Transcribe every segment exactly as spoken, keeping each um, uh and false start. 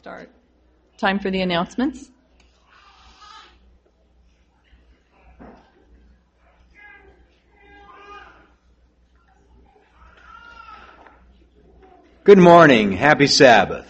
start. Time for the announcements. Good morning. Happy Sabbath.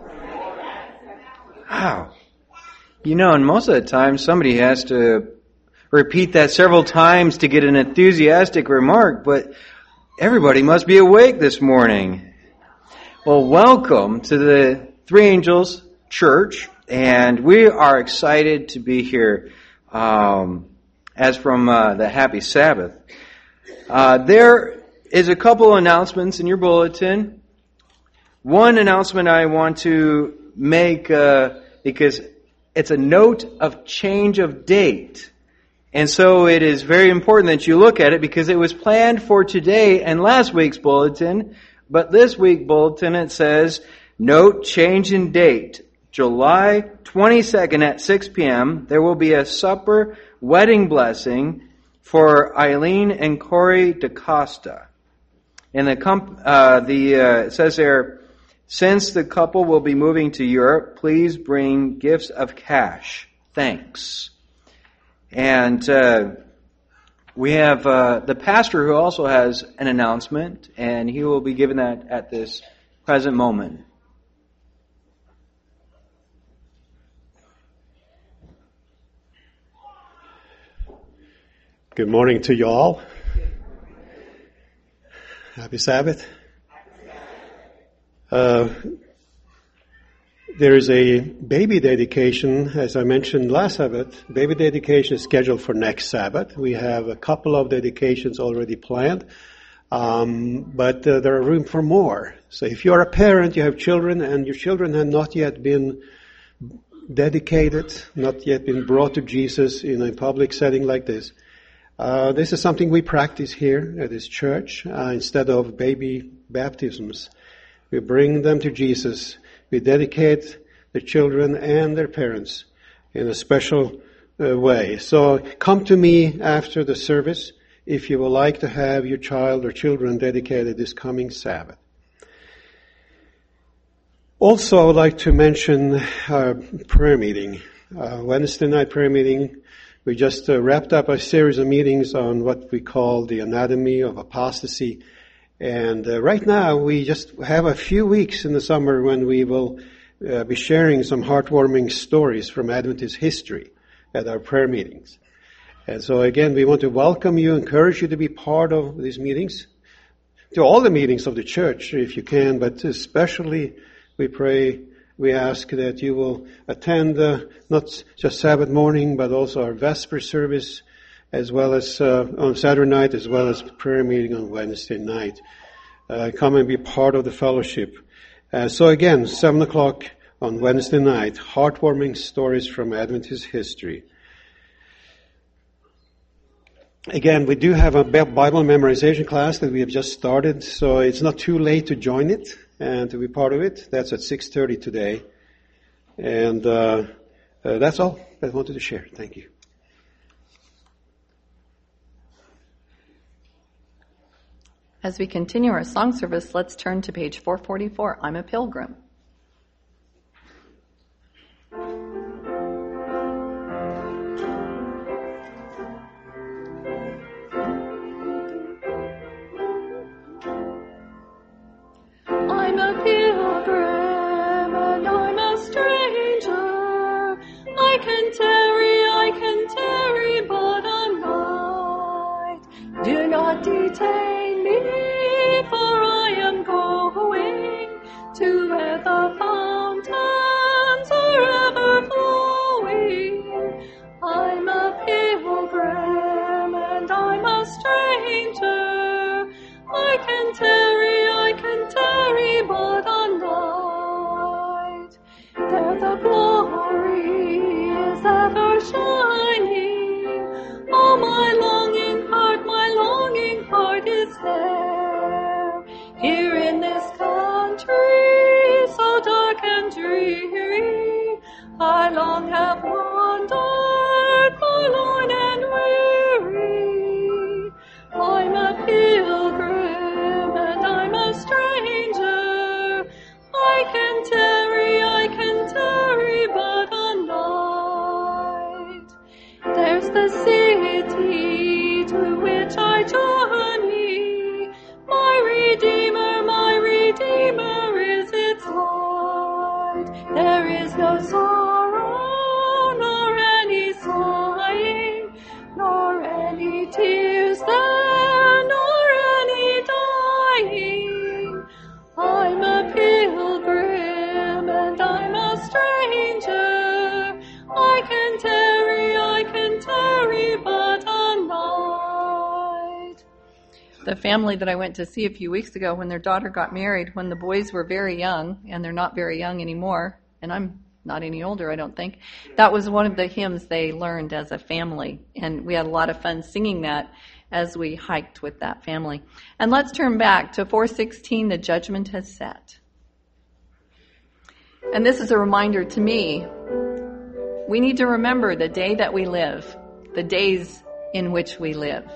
Wow. You know, and most of the time somebody has to repeat that several times to get an enthusiastic remark, but everybody must be awake this morning. Well, welcome to the Three Angels Church, and we are excited to be here um, as from uh, the Happy Sabbath. Uh, there is a couple announcements in your bulletin. One announcement I want to make uh, because it's a note of change of date. And so it is very important that you look at it because it was planned for today and last week's bulletin. But this week's bulletin, it says, note change in date. July twenty-second at six p.m. there will be a supper wedding blessing for Eileen and Corey DaCosta. And the, comp- uh, the uh, it says there, since the couple will be moving to Europe, please bring gifts of cash. Thanks. And uh, we have uh, the pastor who also has an announcement, and he will be giving that at this present moment. Good morning to you all. Happy Sabbath. Uh, there is a baby dedication, as I mentioned last Sabbath. Baby dedication is scheduled for next Sabbath. We have a couple of dedications already planned, um, but uh, there are room for more. So if you are a parent, you have children, and your children have not yet been dedicated, not yet been brought to Jesus in a public setting like this, uh, this is something we practice here at this church. Uh, instead of baby baptisms, we bring them to Jesus. We dedicate the children and their parents in a special uh, way. So come to me after the service if you would like to have your child or children dedicated this coming Sabbath. Also, I would like to mention our prayer meeting. Uh, Wednesday night prayer meeting. We just uh, wrapped up a series of meetings on what we call the anatomy of apostasy. And uh, right now, we just have a few weeks in the summer when we will uh, be sharing some heartwarming stories from Adventist history at our prayer meetings. And so again, we want to welcome you, encourage you to be part of these meetings, to all the meetings of the church if you can, but especially we pray, we ask that you will attend uh, not just Sabbath morning, but also our Vesper service, as well as uh, on Saturday night, as well as prayer meeting on Wednesday night. Uh, come and be part of the fellowship. Uh, so again, seven o'clock on Wednesday night, heartwarming stories from Adventist history. Again, we do have a Bible memorization class that we have just started, so it's not too late to join it and to be part of it. That's at six thirty today. And uh, uh, that's all I wanted to share. Thank you. As we continue our song service, let's turn to page four forty-four, I'm a Pilgrim. I'm a pilgrim and I'm a stranger. I can tarry, I can tarry, but I'm right. Do not detain me, for I am going to where the fountains are ever flowing. I'm a pilgrim and I'm a stranger. I can tarry, I can tarry, but I'm right. There the glory is ever shining. Oh, my longing heart, my longing heart is there. Here in this country, so dark and dreary, I long have wandered, forlorn and weary. I'm a pilgrim and I'm a stranger. I can tarry, I can There is no sorrow, nor any sighing, nor any tears there, nor any dying. I'm a pilgrim and I'm a stranger. I can tarry, I can tarry but a night. The family that I went to see a few weeks ago, when their daughter got married, when the boys were very young, and they're not very young anymore, and I'm not any older, I don't think, that was one of the hymns they learned as a family. And we had a lot of fun singing that as we hiked with that family. And let's turn back to four sixteen, the judgment has set. And this is a reminder to me, we need to remember the day that we live, the days in which we live.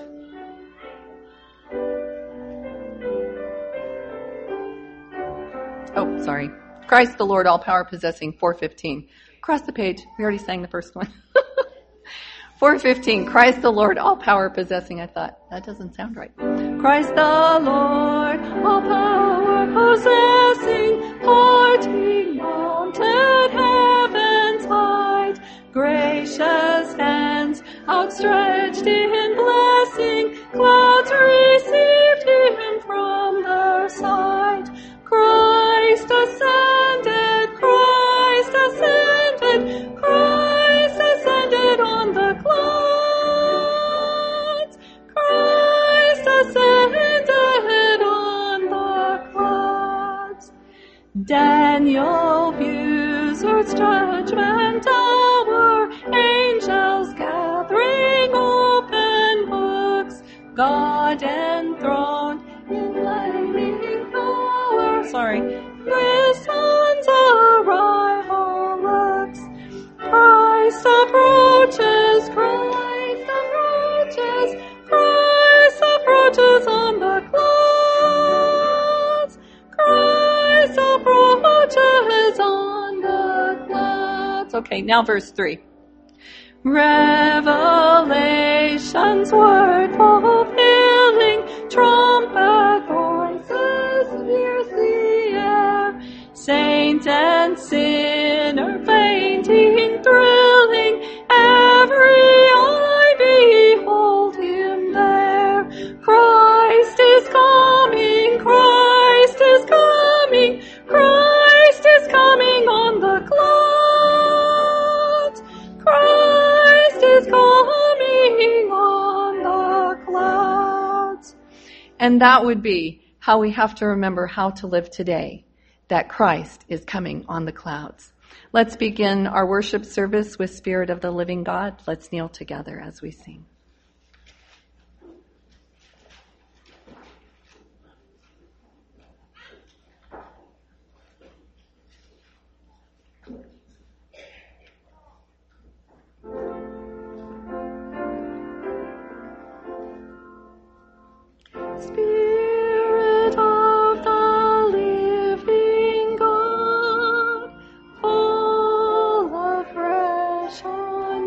Oh, sorry. Christ the Lord, all power possessing, four fifteen. Across the page. We already sang the first one. four fifteen. Christ the Lord, all power possessing. I thought, that doesn't sound right. Christ the Lord, all power possessing, parting mountain heaven's height, gracious hands outstretched in blessing, clouds received him from their sight. Christ ascended, Christ ascended, Christ ascended on the clouds. Christ ascended on the clouds. Daniel views earth's judgment hour, angels gathering open books, God enthroned in flaming power. Sorry. His son's arrival looks. Christ approaches, Christ approaches, Christ approaches on the clouds. Christ approaches on the clouds. Okay, now verse three. Revelation's word fulfilling, trumpet voices pierce the air, saint and sinner fainting, thrilling, every eye behold him there. Christ is coming, Christ is coming, Christ is coming on the clouds. Christ is coming on the clouds. And that would be how we have to remember how to live today, that Christ is coming on the clouds. Let's begin our worship service with Spirit of the Living God. Let's kneel together as we sing. Spirit of the living God, fall afresh on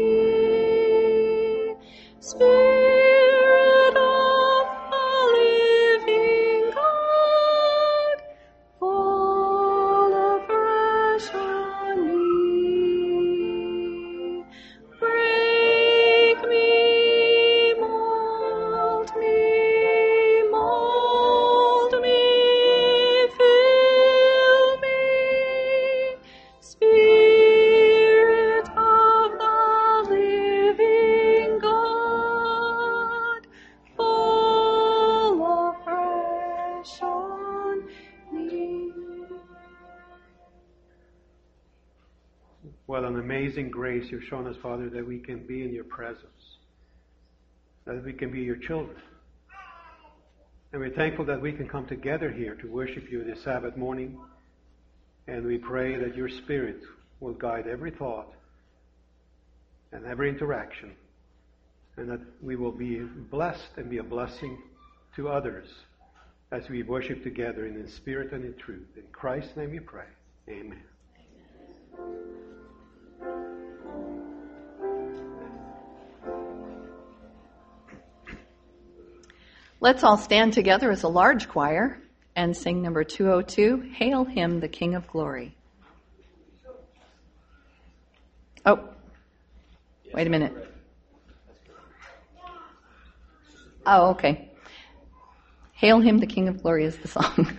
me. Spirit of the living God, fall afresh on me. Break me, mold me. What an amazing grace you've shown us, Father, that we can be in your presence, that we can be your children. And we're thankful that we can come together here to worship you this Sabbath morning. And we pray that your Spirit will guide every thought and every interaction, and that we will be blessed and be a blessing to others as we worship together in the Spirit and in truth. In Christ's name we pray. Amen. Let's all stand together as a large choir and sing number two oh two, Hail Him, the King of Glory. Oh, wait a minute. Oh, okay. Hail him, the King of Glory is the song.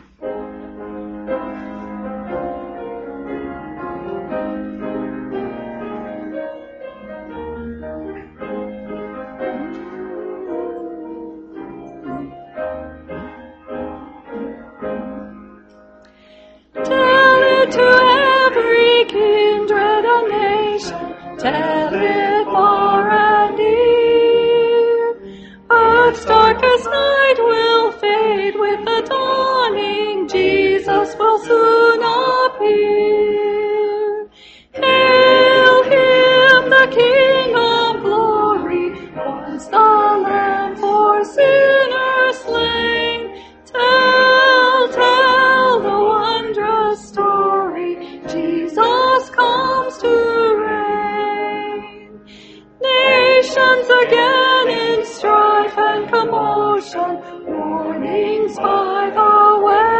Tell it to every kindred and nation, tell it far and near. Earth's darkest night will fade with the dawning, Jesus will soon appear. Hail him, the King of Glory, once the Lamb for sinners slain. Tell, tell the wondrous story, Jesus comes to reign. Nations again in strife and commotion, warnings by the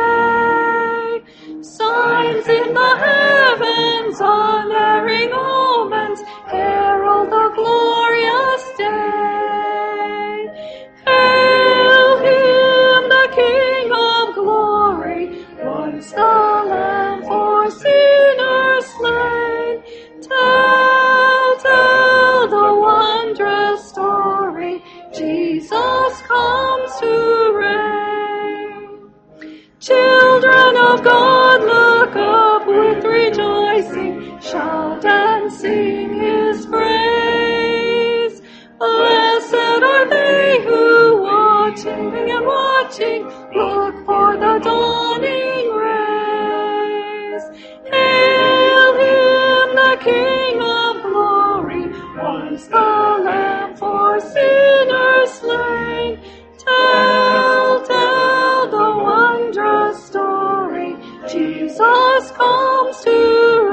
way. Signs in the heavens, unerring omens, herald the glorious day. Hail him, the King of Glory, once the Lamb for sinners slain. Tell, tell the wondrous story, Jesus comes to reign. Children of God, look up with rejoicing, shout and sing his praise. Blessed are they who, watching and watching, look for the dawning rays. Hail him, the King of Glory, once the Lamb for sinners slain. Tell, tell the wondrous story, Jesus comes to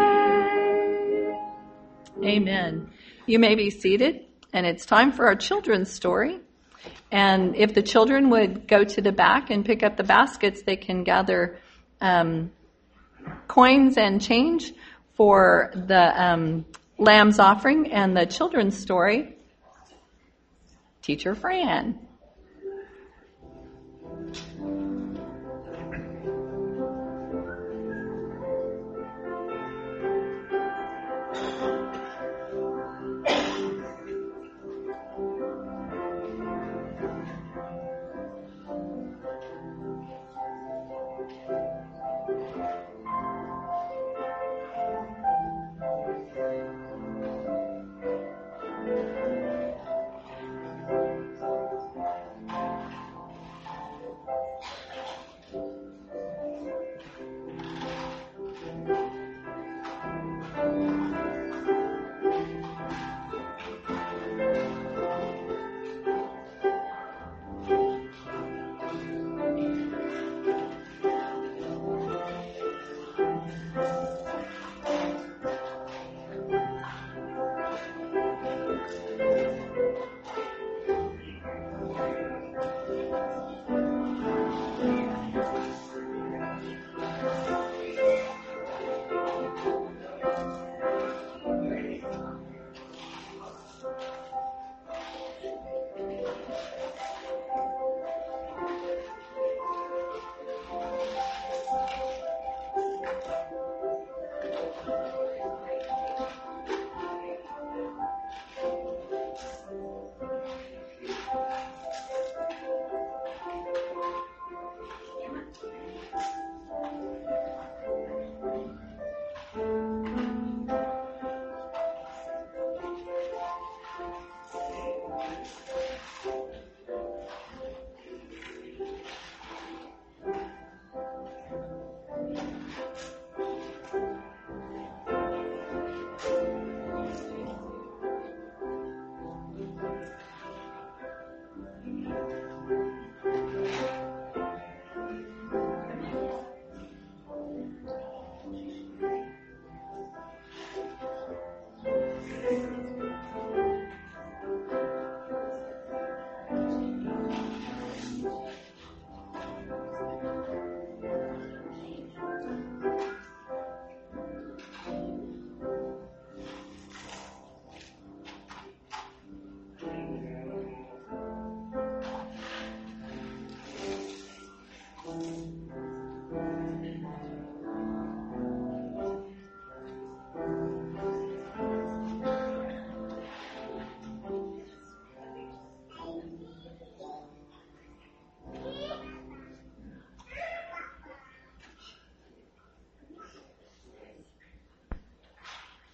reign. Amen. You may be seated, and it's time for our children's story. And if the children would go to the back and pick up the baskets, they can gather um, coins and change for the um, lamb's offering and the children's story. Teacher Fran.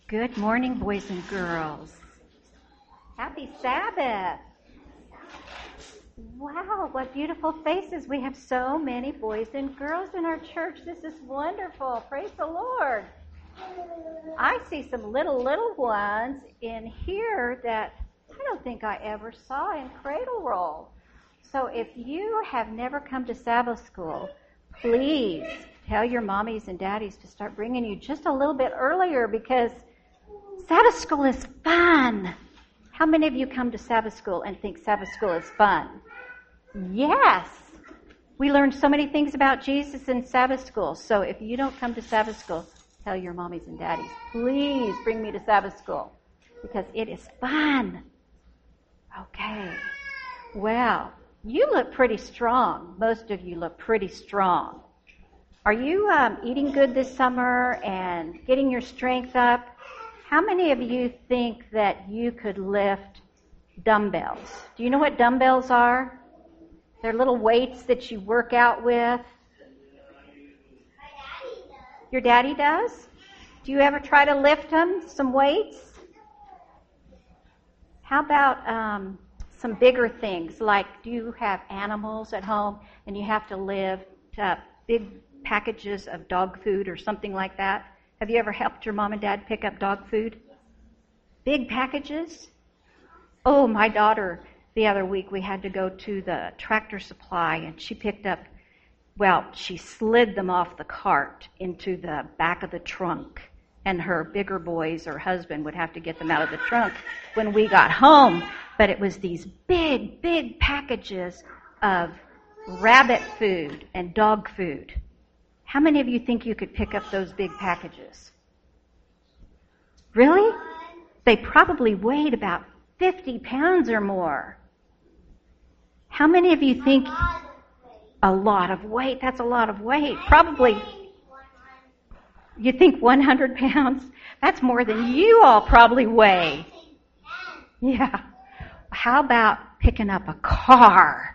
Good morning, boys and girls. Happy Sabbath. Wow, what beautiful faces. We have so many boys and girls in our church. This is wonderful. Praise the Lord. I see some little, little ones in here that I don't think I ever saw in Cradle Roll. So if you have never come to Sabbath school, please tell your mommies and daddies to start bringing you just a little bit earlier, because Sabbath school is fun. How many of you come to Sabbath school and think Sabbath school is fun? Yes. We learned so many things about Jesus in Sabbath school. So if you don't come to Sabbath school, tell your mommies and daddies, please bring me to Sabbath school, because it is fun. Okay. Well, you look pretty strong. Most of you look pretty strong. Are you um, eating good this summer and getting your strength up? How many of you think that you could lift dumbbells? Do you know what dumbbells are? They're little weights that you work out with. Your daddy does? Do you ever try to lift them, some weights? How about um, some bigger things, like do you have animals at home and you have to lift uh, big packages of dog food or something like that? Have you ever helped your mom and dad pick up dog food? Big packages? Oh, my daughter, the other week we had to go to the Tractor Supply, and she picked up, well, she slid them off the cart into the back of the trunk, and her bigger boys or husband would have to get them out of the trunk when we got home. But it was these big, big packages of rabbit food and dog food. How many of you think you could pick up those big packages? Really? They probably weighed about fifty pounds or more. How many of you think a lot of weight? That's a lot of weight. Probably. You think one hundred pounds? That's more than you all probably weigh. Yeah. How about picking up a car?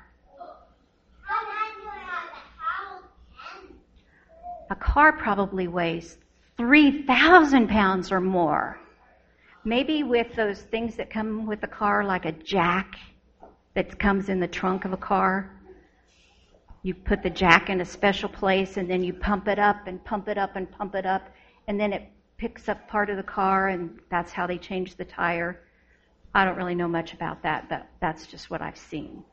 A car probably weighs three thousand pounds or more. Maybe with those things that come with a car, like a jack that comes in the trunk of a car. You put the jack in a special place, and then you pump it up and pump it up and pump it up, and then it picks up part of the car, and that's how they change the tire. I don't really know much about that, but that's just what I've seen.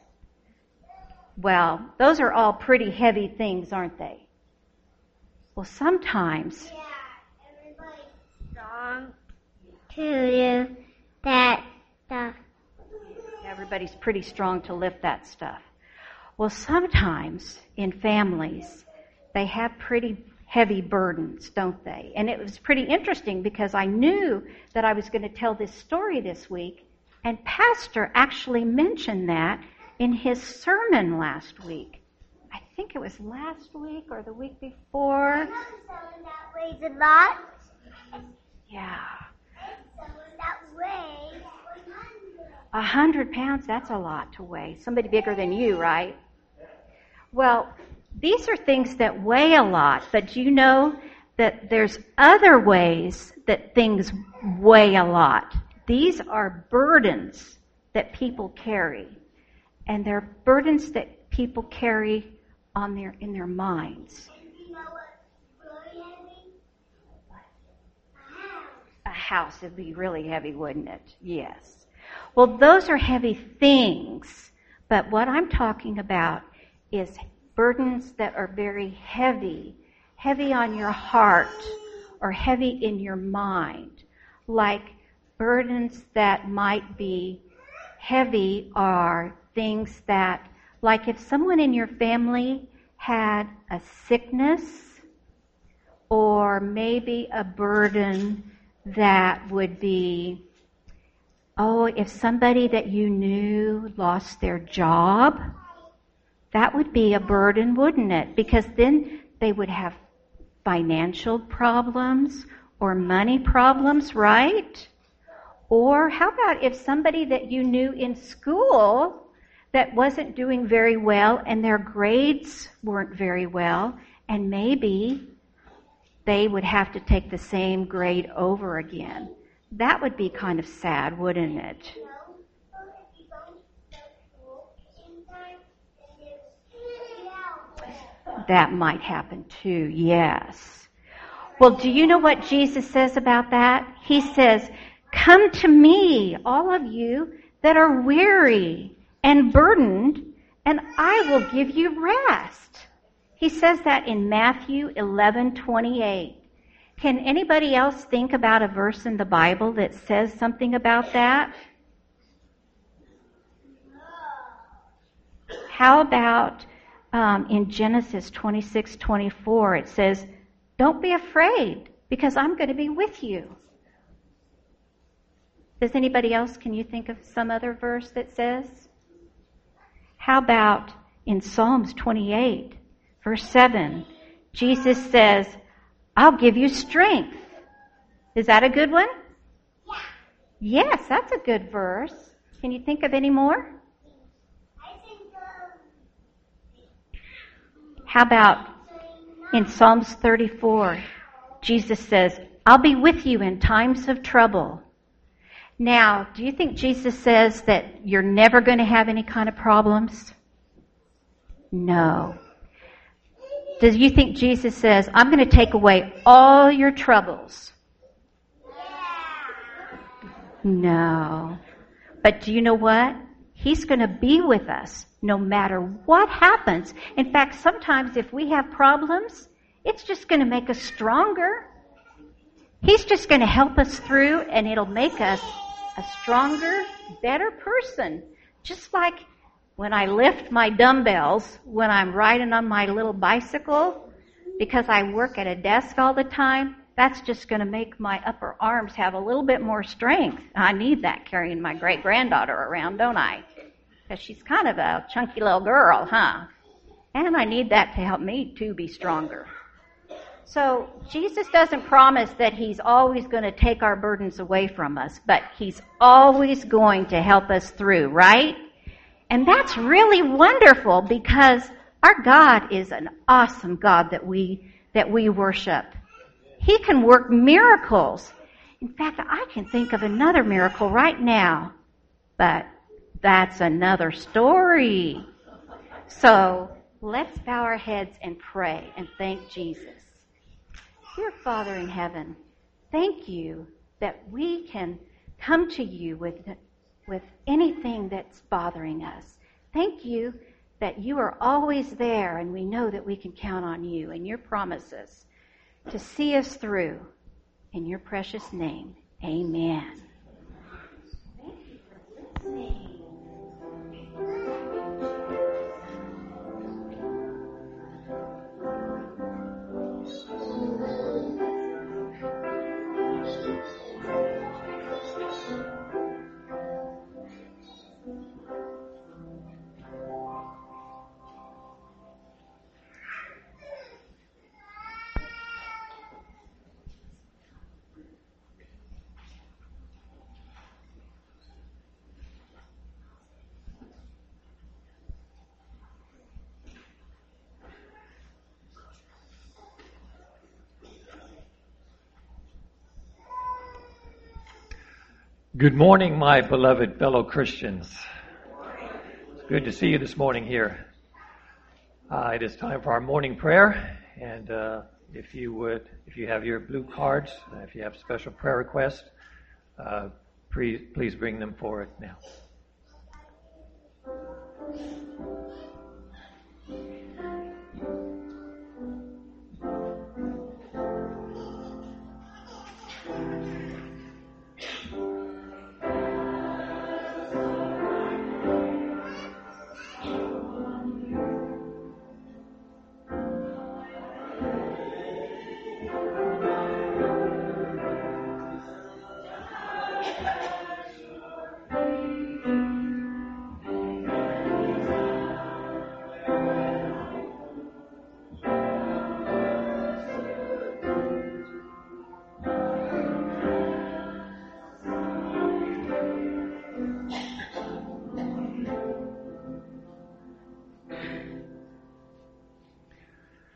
Well, those are all pretty heavy things, aren't they? Well, sometimes... Yeah, everybody's strong to do that stuff. Everybody's pretty strong to lift that stuff. Well, sometimes in families, they have pretty heavy burdens, don't they? And it was pretty interesting because I knew that I was going to tell this story this week, and Pastor actually mentioned that in his sermon last week. I think it was last week or the week before. I know someone that weighs a lot. Yeah. Someone that weighs A hundred pounds, that's a lot to weigh. Somebody bigger than you, right? Well, these are things that weigh a lot, but do you know that there's other ways that things weigh a lot? These are burdens that people carry, and they're burdens that people carry on their in their minds. You know what's really heavy? A house. A house would be really heavy, wouldn't it? Yes. Well, those are heavy things, but what I'm talking about is burdens that are very heavy, heavy on your heart or heavy in your mind, like burdens that might be heavy are things that, like if someone in your family had a sickness, or maybe a burden that would be, oh, if somebody that you knew lost their job, that would be a burden, wouldn't it? Because then they would have financial problems or money problems, right? Or how about if somebody that you knew in school that wasn't doing very well and their grades weren't very well, and maybe they would have to take the same grade over again. That would be kind of sad, wouldn't it? That might happen too, yes. Well, do you know what Jesus says about that? He says, "Come to me, all of you that are weary and burdened, and I will give you rest." He says that in Matthew eleven twenty-eight. Can anybody else think about a verse in the Bible that says something about that? How about um, in Genesis twenty-six twenty-four, it says, "Don't be afraid, because I'm going to be with you." Does anybody else, can you think of some other verse that says? How about in Psalms twenty-eight, verse seven, Jesus says, "I'll give you strength." Is that a good one? Yeah. Yes, that's a good verse. Can you think of any more? I think um, How about in Psalms thirty-four, Jesus says, "I'll be with you in times of trouble." Now, do you think Jesus says that you're never going to have any kind of problems? No. Do you think Jesus says, "I'm going to take away all your troubles"? No. But do you know what? He's going to be with us no matter what happens. In fact, sometimes if we have problems, it's just going to make us stronger. He's just going to help us through, and it'll make us a stronger, better person. Just like when I lift my dumbbells, when I'm riding on my little bicycle, because I work at a desk all the time, that's just going to make my upper arms have a little bit more strength. I need that carrying my great-granddaughter around, don't I? Because she's kind of a chunky little girl, huh? And I need that to help me, too, be stronger. So Jesus doesn't promise that he's always going to take our burdens away from us, but he's always going to help us through, right? And that's really wonderful, because our God is an awesome God that we that we worship. He can work miracles. In fact, I can think of another miracle right now, but that's another story. So let's bow our heads and pray and thank Jesus. Dear Father in heaven, thank you that we can come to you with, with anything that's bothering us. Thank you that you are always there, and we know that we can count on you and your promises to see us through. In your precious name, amen. Thank you for listening. Good morning, my beloved fellow Christians. It's good to see you this morning here. Uh, it is time for our morning prayer, and uh, if you would, if you have your blue cards, uh, if you have special prayer requests, uh, please, please bring them forward now.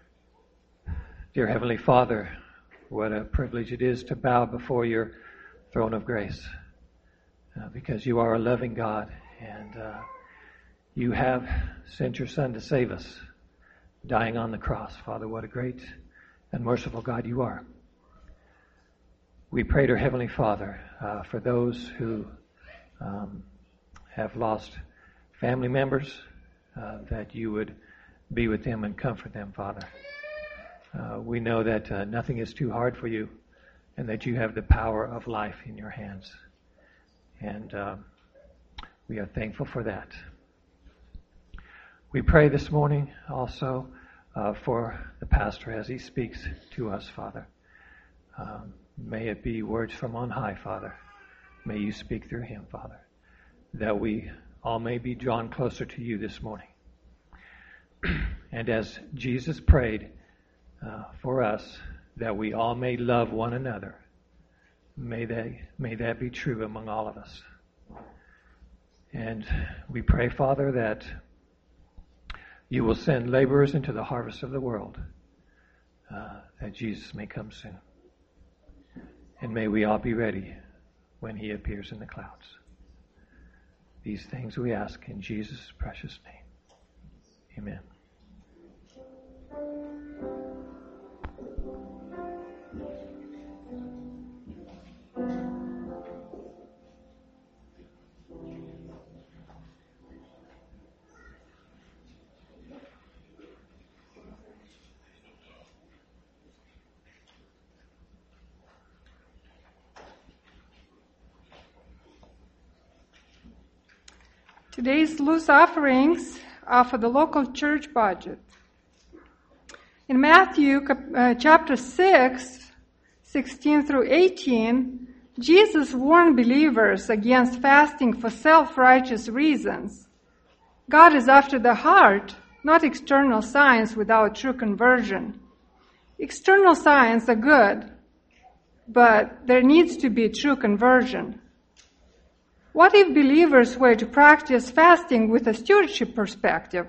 Dear Heavenly Father, what a privilege it is to bow before your throne of grace uh, because you are a loving God, and uh, you have sent your Son to save us, dying on the cross. Father, what a great and merciful God you are. We pray to Heavenly Father uh, for those who um, have lost family members, uh, that you would be with them and comfort them, Father. Uh, we know that uh, nothing is too hard for you, and that you have the power of life in your hands. And uh, we are thankful for that. We pray this morning also uh, for the pastor as he speaks to us, Father. Um, may it be words from on high, Father. May you speak through him, Father, that we all may be drawn closer to you this morning. And as Jesus prayed uh, for us, that we all may love one another, may they, may that be true among all of us. And we pray, Father, that you will send laborers into the harvest of the world, uh, that Jesus may come soon. And may we all be ready when he appears in the clouds. These things we ask in Jesus' precious name. Amen. Today's loose offerings are for the local church budget. In Matthew uh, chapter six, sixteen through eighteen, Jesus warned believers against fasting for self-righteous reasons. God is after the heart, not external signs without true conversion. External signs are good, but there needs to be true conversion. What if believers were to practice fasting with a stewardship perspective?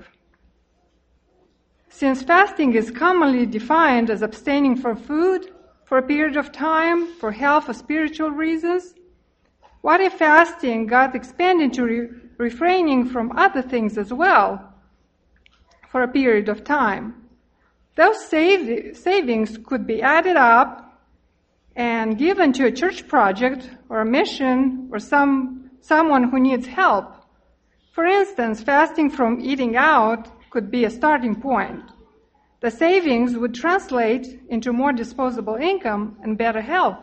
Since fasting is commonly defined as abstaining from food for a period of time for health or spiritual reasons, what if fasting got expanded to re- refraining from other things as well for a period of time? Those save- savings could be added up and given to a church project or a mission or some someone who needs help. For instance, fasting from eating out could be a starting point. The savings would translate into more disposable income and better health.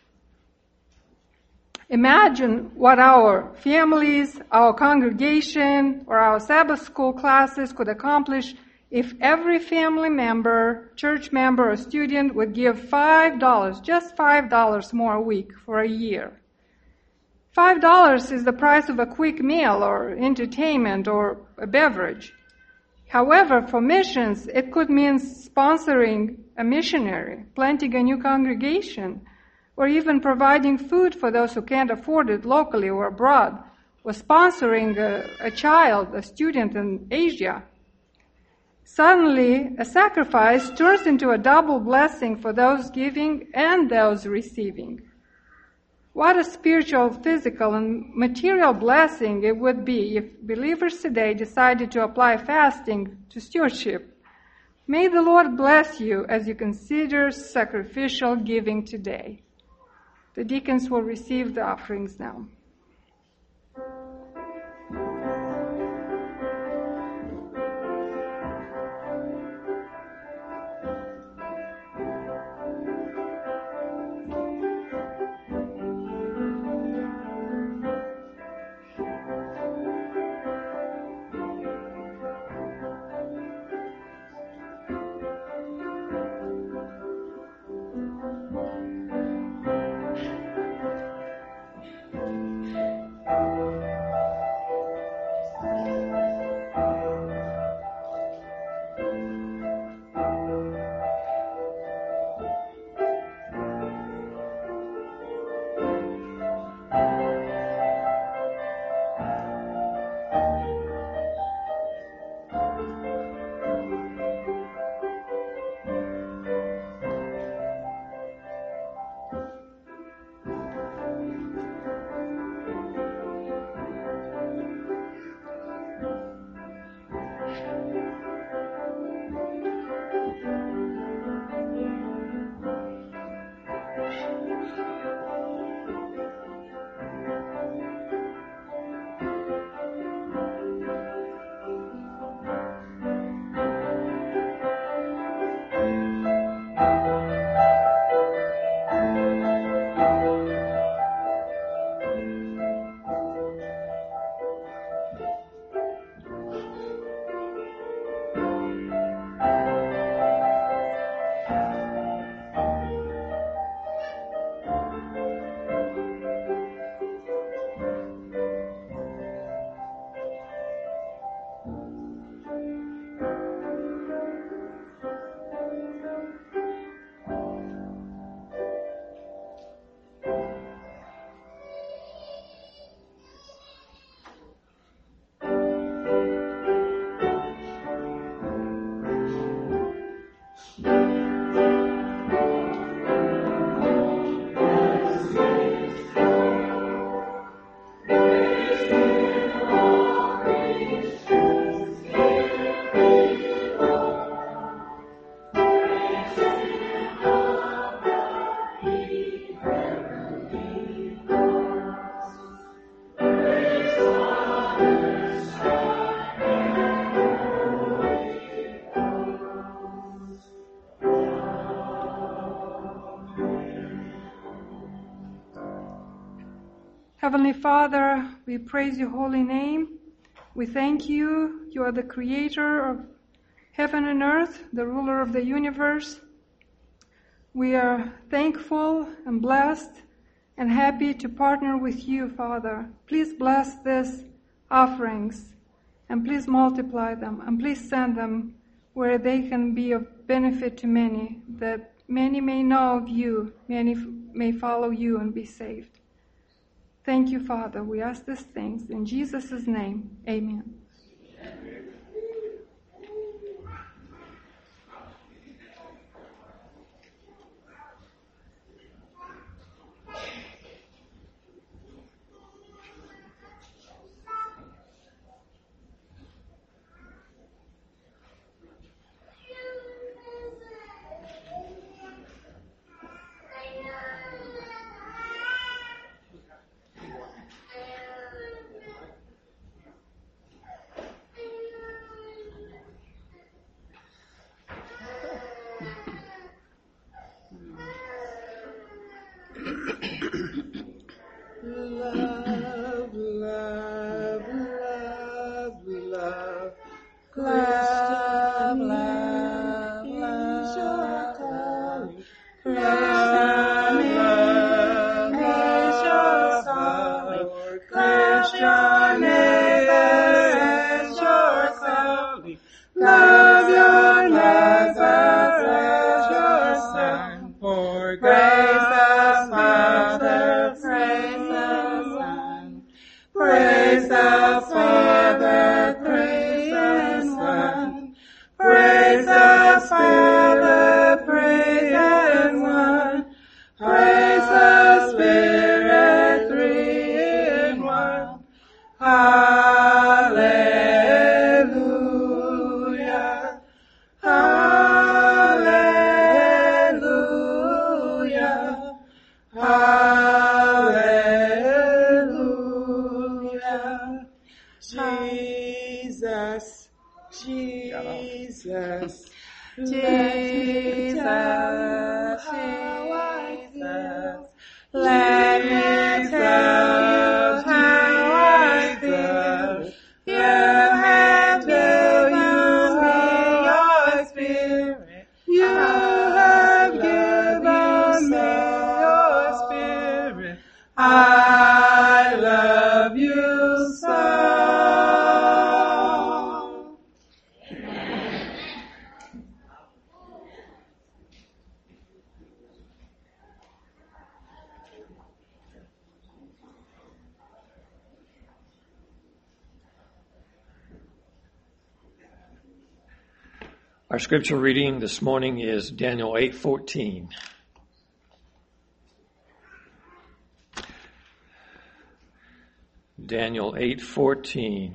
Imagine what our families, our congregation, or our Sabbath school classes could accomplish if every family member, church member, or student would give five dollars, just five dollars more a week for a year. Five dollars is the price of a quick meal or entertainment or a beverage. However, for missions, it could mean sponsoring a missionary, planting a new congregation, or even providing food for those who can't afford it locally or abroad, or sponsoring a, a child, a student in Asia. Suddenly, a sacrifice turns into a double blessing for those giving and those receiving. What a spiritual, physical, and material blessing it would be if believers today decided to apply fasting to stewardship. May the Lord bless you as you consider sacrificial giving today. The deacons will receive the offerings now. Heavenly Father, we praise your holy name. We thank you. You are the creator of heaven and earth, the ruler of the universe. We are thankful and blessed and happy to partner with you, Father. Please bless these offerings and please multiply them and please send them where they can be of benefit to many, that many may know of you, many may follow you and be saved. Thank you, Father. We ask these things in Jesus' name. Amen. Love, love, love, love, love, love, love, love, Christ your neighbor as yourself. Love your neighbor as yourself. For grace the Father, praise the Son, praise the Father, praise the Son, praise the Father, praise the Son, praise the Spirit, three in one. Hallelujah, hallelujah, hallelujah. Jesus, Jesus, Jesus, Jesus. Let me tell you how I feel. You have given me your Spirit. You have given me your Spirit. I love you so. Our scripture reading this morning is Daniel eight fourteen. Daniel eight fourteen.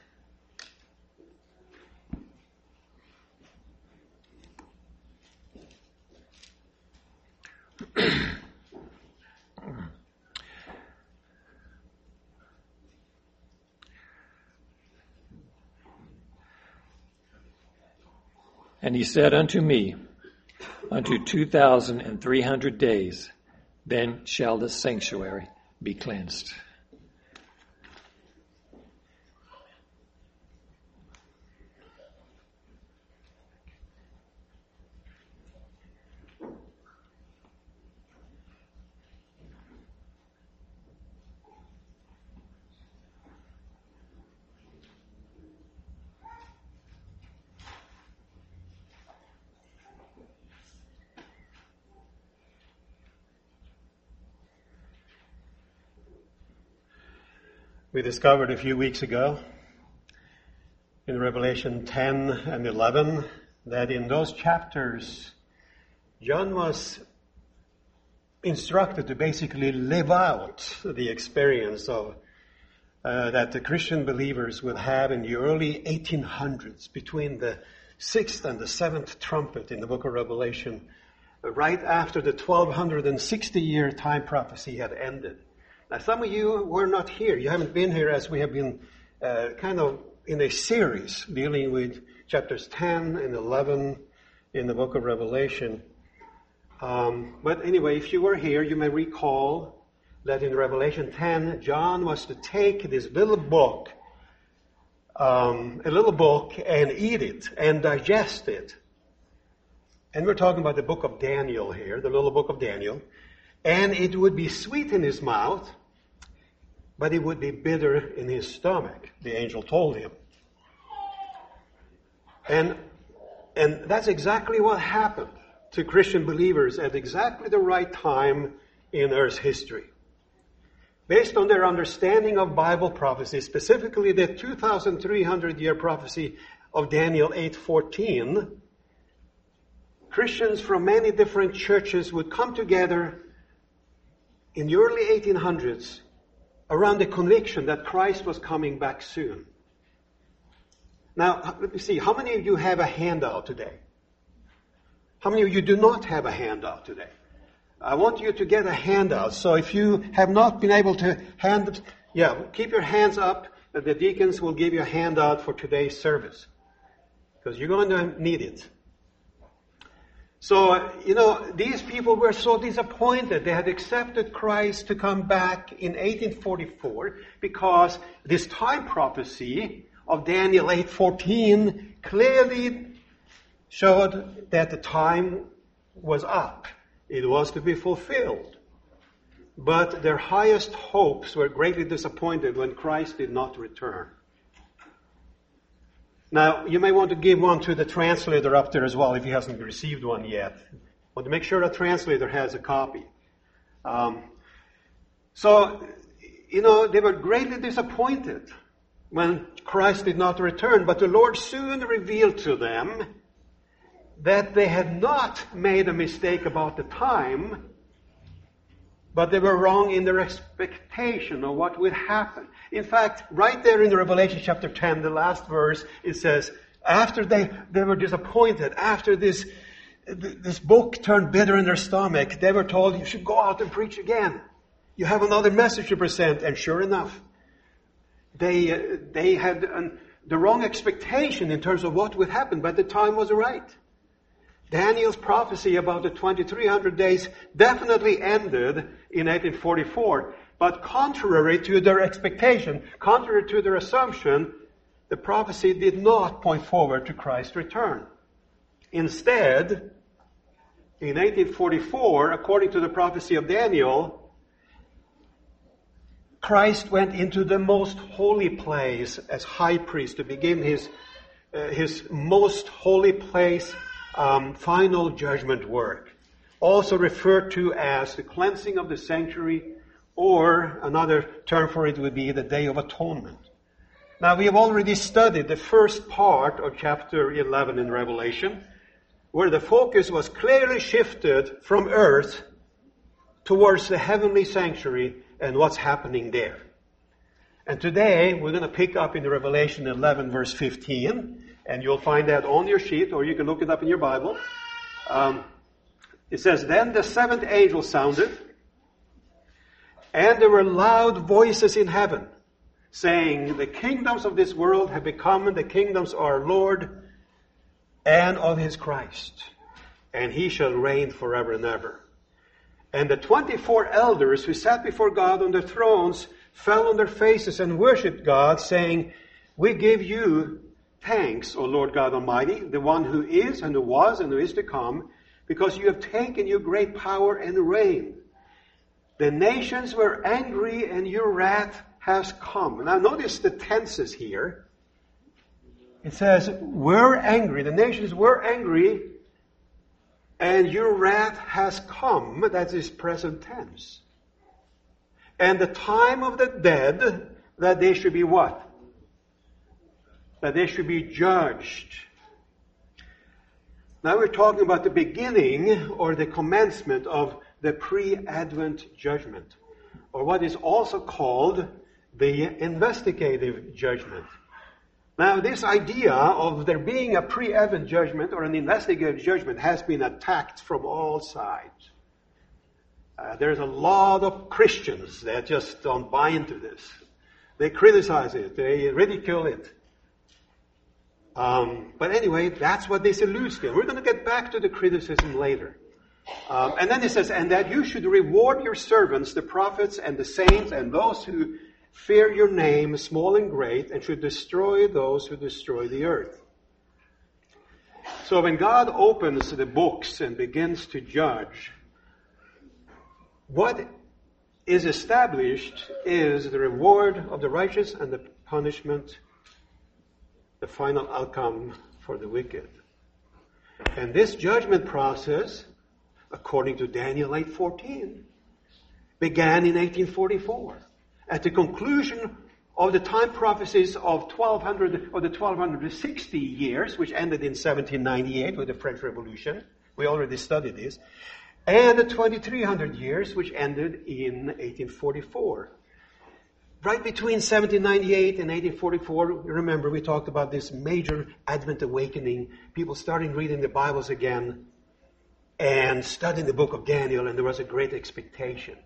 And he said unto me, unto two thousand and three hundred days, then shall the sanctuary be cleansed. We discovered a few weeks ago in Revelation ten and eleven that in those chapters, John was instructed to basically live out the experience of uh, that the Christian believers would have in the early eighteen hundreds, between the sixth and the seventh trumpet in the book of Revelation, uh, right after the twelve sixty year time prophecy had ended. Now, some of you were not here. You haven't been here as we have been uh, kind of in a series dealing with chapters ten and eleven in the book of Revelation. Um, but anyway, if you were here, you may recall that in Revelation ten, John was to take this little book, um, a little book, and eat it and digest it. And we're talking about the book of Daniel here, the little book of Daniel. And it would be sweet in his mouth, but it would be bitter in his stomach, the angel told him. And, and that's exactly what happened to Christian believers at exactly the right time in Earth's history. Based on their understanding of Bible prophecy, specifically the two thousand three hundred year prophecy of Daniel eight fourteen, Christians from many different churches would come together in the early eighteen hundreds around the conviction that Christ was coming back soon. Now, let me see, how many of you have a handout today? How many of you do not have a handout today? I want you to get a handout. So if you have not been able to hand, yeah, keep your hands up. The deacons will give you a handout for today's service, because you're going to need it. So, you know, these people were so disappointed. They had accepted Christ to come back in eighteen forty-four because this time prophecy of Daniel eight fourteen clearly showed that the time was up. It was to be fulfilled. But their highest hopes were greatly disappointed when Christ did not return. Now, you may want to give one to the translator up there as well if he hasn't received one yet. Want to make sure the translator has a copy. Um, so, you know, they were greatly disappointed when Christ did not return. But the Lord soon revealed to them that they had not made a mistake about the time, but they were wrong in their expectation of what would happen. In fact, right there in Revelation chapter ten, the last verse, it says, after they, they were disappointed, after this, this book turned bitter in their stomach, they were told, you should go out and preach again. You have another message to present. And sure enough, they, uh, they had an, the wrong expectation in terms of what would happen, but the time was right. Daniel's prophecy about the twenty-three hundred days definitely ended in eighteen forty-four. But contrary to their expectation, contrary to their assumption, the prophecy did not point forward to Christ's return. Instead, in eighteen forty-four, according to the prophecy of Daniel, Christ went into the most holy place as high priest to begin his, uh, his most holy place Um, final judgment work, also referred to as the cleansing of the sanctuary, or another term for it would be the Day of Atonement. Now, we have already studied the first part of chapter eleven in Revelation, where the focus was clearly shifted from earth towards the heavenly sanctuary and what's happening there. And today, we're going to pick up in Revelation eleven, verse fifteen, and you'll find that on your sheet, or you can look it up in your Bible. Um, it says, then the seventh angel sounded, and there were loud voices in heaven, saying, the kingdoms of this world have become the kingdoms of our Lord and of his Christ, and he shall reign forever and ever. And the twenty-four elders who sat before God on their thrones fell on their faces and worshipped God, saying, we give you thanks, O Lord God Almighty, the one who is and who was and who is to come, because you have taken your great power and reign. The nations were angry and your wrath has come. Now notice the tenses here. It says, we're angry. The nations were angry and your wrath has come. That is present tense. And the time of the dead, that they should be what? That they should be judged. Now we're talking about the beginning or the commencement of the pre-Advent judgment, or what is also called the investigative judgment. Now this idea of there being a pre-Advent judgment or an investigative judgment has been attacked from all sides. Uh, there's a lot of Christians that just don't buy into this. They criticize it. They ridicule it. Um, but anyway, that's what this alludes to. We're going to get back to the criticism later. Um, and then it says, and that you should reward your servants, the prophets and the saints, and those who fear your name, small and great, and should destroy those who destroy the earth. So when God opens the books and begins to judge, what is established is the reward of the righteous and the punishment, the final outcome for the wicked. And this judgment process, according to Daniel eight fourteen, began in eighteen forty-four. At the conclusion of the time prophecies of twelve hundred or the twelve sixty years, which ended in seventeen ninety-eight with the French Revolution. We already studied this. And the twenty-three hundred years, which ended in eighteen forty-four. Right between seventeen ninety-eight and eighteen forty-four, remember we talked about this major Advent awakening. People started reading the Bibles again and studying the book of Daniel, and there was a great expectation.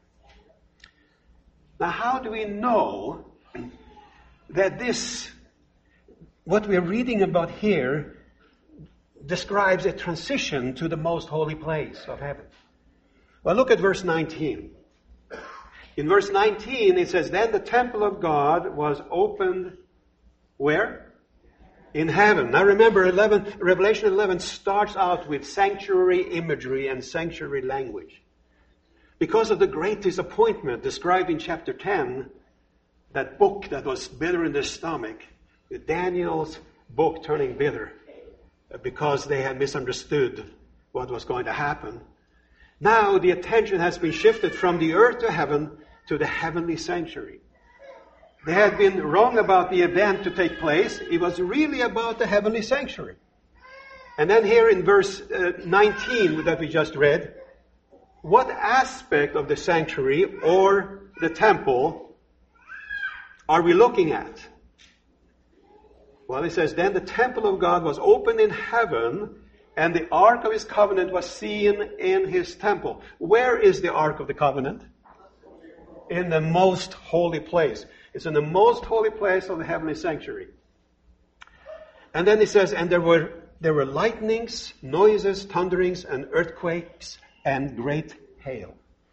Now, how do we know that this, what we're reading about here, describes a transition to the most holy place of heaven? Well, look at verse nineteen. In verse nineteen, it says, then the temple of God was opened where? In heaven. Now remember, eleven, Revelation eleven starts out with sanctuary imagery and sanctuary language. Because of the great disappointment described in chapter ten, that book that was bitter in their stomach, Daniel's book turning bitter, because they had misunderstood what was going to happen. Now the attention has been shifted from the earth to heaven to the heavenly sanctuary. They had been wrong about the event to take place. It was really about the heavenly sanctuary. And then here in verse uh, nineteen that we just read, what aspect of the sanctuary or the temple are we looking at? Well, it says, then the temple of God was opened in heaven, and the ark of his covenant was seen in his temple. Where is the ark of the covenant? In the most holy place. It's in the most holy place of the heavenly sanctuary. And then it says, and there were there were lightnings, noises, thunderings, and earthquakes, and great hail.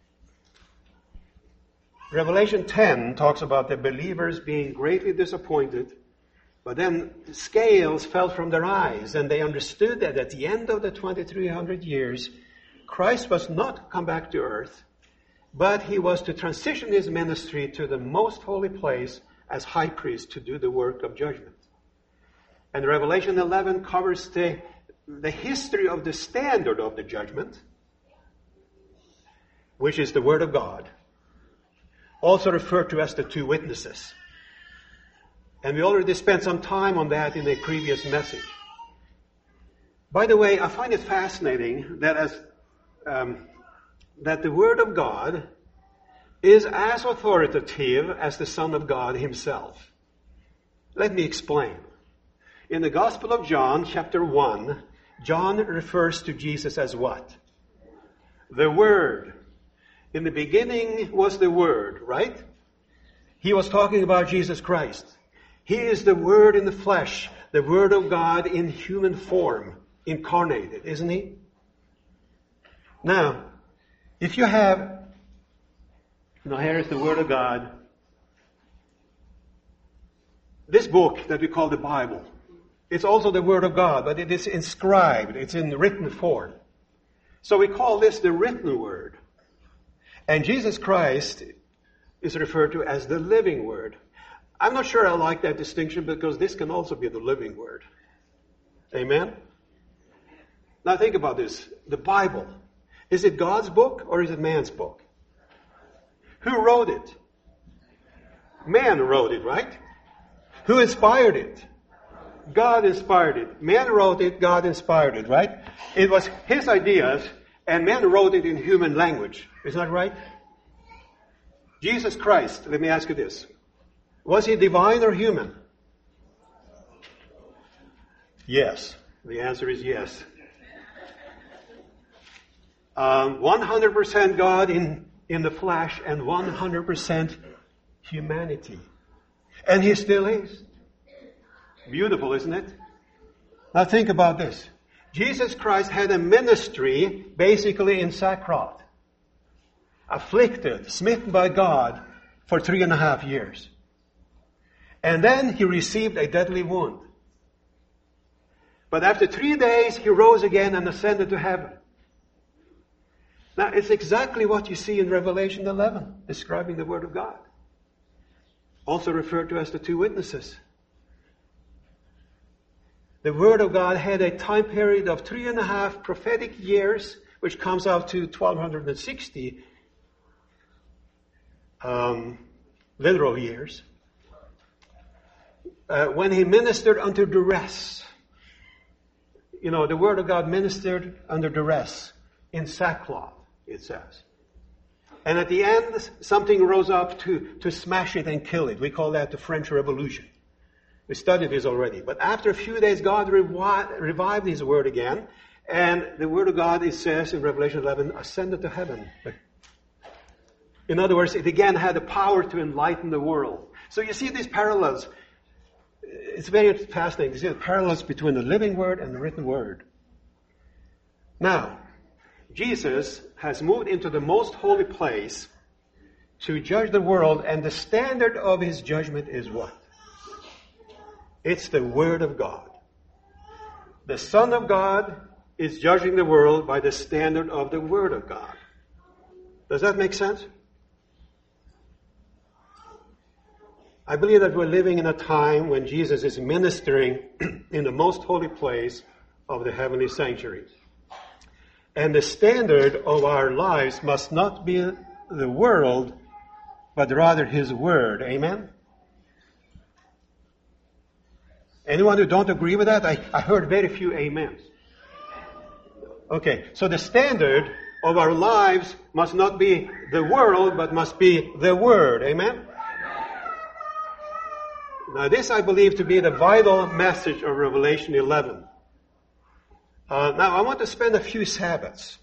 Revelation ten talks about the believers being greatly disappointed, but then the scales fell from their eyes, and they understood that at the end of the twenty-three hundred years, Christ was not come back to earth, but he was to transition his ministry to the most holy place as high priest to do the work of judgment. And Revelation eleven covers the, the history of the standard of the judgment, which is the Word of God, also referred to as the two witnesses. And we already spent some time on that in a previous message. By the way, I find it fascinating that as um, that the Word of God is as authoritative as the Son of God himself. Let me explain. In the Gospel of John, chapter one, John refers to Jesus as what? The Word. In the beginning was the Word, right? He was talking about Jesus Christ. He is the Word in the flesh, the Word of God in human form, incarnated, isn't he? Now, if you have, now here is the Word of God. This book that we call the Bible, it's also the Word of God, but it is inscribed, it's in written form. So we call this the written Word. And Jesus Christ is referred to as the living Word. I'm not sure I like that distinction because this can also be the living Word. Amen? Now think about this. The Bible. Is it God's book or is it man's book? Who wrote it? Man wrote it, right? Who inspired it? God inspired it. Man wrote it, God inspired it, right? It was his ideas, and man wrote it in human language. Is that right? Jesus Christ, let me ask you this. Was he divine or human? Yes. The answer is yes. Um, one hundred percent God in, in the flesh and one hundred percent humanity. And he still is. Beautiful, isn't it? Now think about this. Jesus Christ had a ministry basically in sackcloth, afflicted, smitten by God for three and a half years. And then he received a deadly wound. But after three days, he rose again and ascended to heaven. Now, it's exactly what you see in Revelation eleven, describing the Word of God. Also referred to as the two witnesses. The Word of God had a time period of three and a half prophetic years, which comes out to twelve sixty um, literal years, uh, when he ministered under duress. You know, the Word of God ministered under duress, in sackcloth, it says. And at the end, something rose up to, to smash it and kill it. We call that the French Revolution. We studied this already. But after a few days, God revi- revived His Word again. And the Word of God, it says in Revelation eleven, ascended to heaven. In other words, it again had the power to enlighten the world. So you see these parallels. It's very fascinating. You see the parallels between the living Word and the written Word. Now, Jesus has moved into the most holy place to judge the world, and the standard of His judgment is what? It's the Word of God. The Son of God is judging the world by the standard of the Word of God. Does that make sense? I believe that we're living in a time when Jesus is ministering in the most holy place of the heavenly sanctuary. And the standard of our lives must not be the world, but rather His Word. Amen? Anyone who don't agree with that? I, I heard very few amens. Okay, so the standard of our lives must not be the world, but must be the Word. Amen? Now this I believe to be the vital message of Revelation eleven. Uh, now I want to spend a few Sabbaths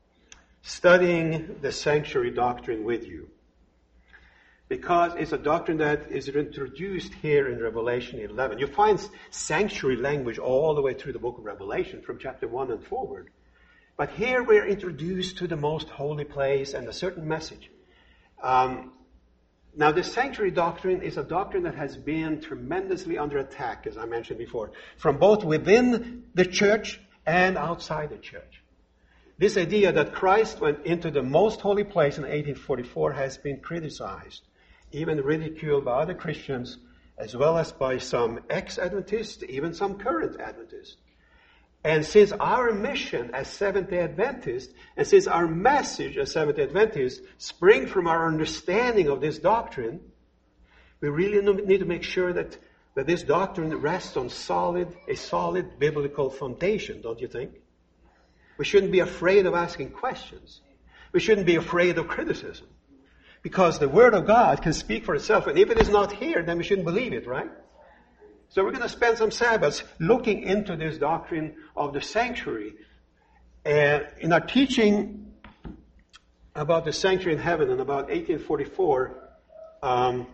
studying the sanctuary doctrine with you, because it's a doctrine that is introduced here in Revelation eleven. You find sanctuary language all the way through the book of Revelation, from chapter one and forward. But here we're introduced to the most holy place and a certain message. Um, now, the sanctuary doctrine is a doctrine that has been tremendously under attack, as I mentioned before, from both within the church and outside the church. This idea that Christ went into the most holy place in eighteen forty-four has been criticized, even ridiculed by other Christians, as well as by some ex-Adventists, even some current Adventists. And since our mission as Seventh-day Adventists, and since our message as Seventh-day Adventists spring from our understanding of this doctrine, we really need to make sure that, that this doctrine rests on solid, a solid biblical foundation, don't you think? We shouldn't be afraid of asking questions. We shouldn't be afraid of criticism. Because the Word of God can speak for itself, and if it is not here, then we shouldn't believe it, right? So we're going to spend some Sabbaths looking into this doctrine of the sanctuary. And in our teaching about the sanctuary in heaven in about eighteen forty-four, um,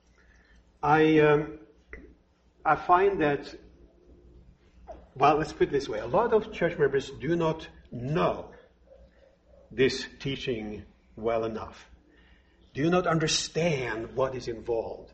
I um, I find that, well, let's put it this way. A lot of church members do not know this teaching well enough, do not understand what is involved.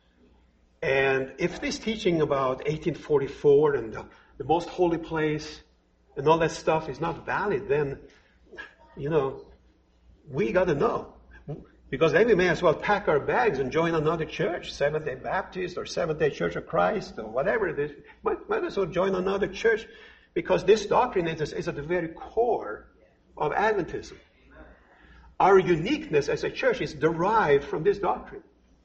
And if this teaching about eighteen forty-four and the, the most holy place and all that stuff is not valid, then, you know, we got to know. Because then we may as well pack our bags and join another church, Seventh-day Baptist or Seventh-day Church of Christ or whatever it is. Might, might as well join another church, because this doctrine is, is at the very core of Adventism. Our uniqueness as a church is derived from this doctrine.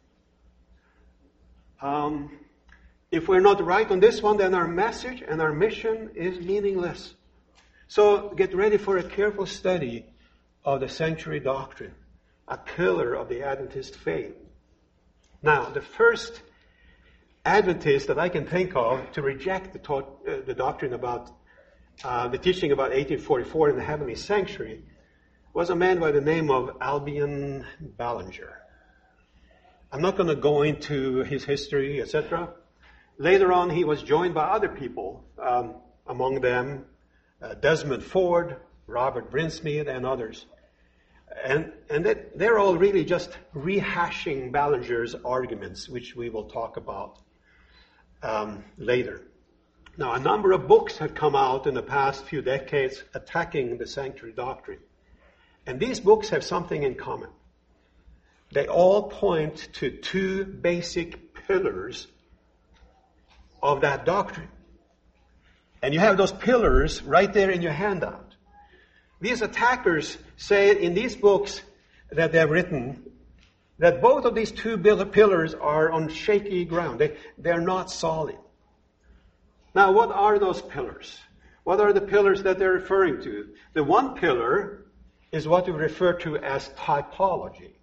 Um, if we're not right on this one, then our message and our mission is meaningless. So get ready for a careful study of the sanctuary doctrine, a pillar of the Adventist faith. Now, the first Adventist that I can think of to reject the, taught, uh, the doctrine about uh, the teaching about eighteen forty-four in the heavenly sanctuary was a man by the name of Albion Ballinger. I'm not going to go into his history, et cetera. Later on, he was joined by other people, um, among them uh, Desmond Ford, Robert Brinsmead, and others. And, and that they're all really just rehashing Ballinger's arguments, which we will talk about um, later. Now, a number of books have come out in the past few decades attacking the sanctuary doctrine. And these books have something in common. They all point to two basic pillars of that doctrine. And you have those pillars right there in your handout. These attackers say in these books that they've written that both of these two pillars are on shaky ground. They, they're not solid. Now, what are those pillars? What are the pillars that they're referring to? The one pillar is what we refer to as typology.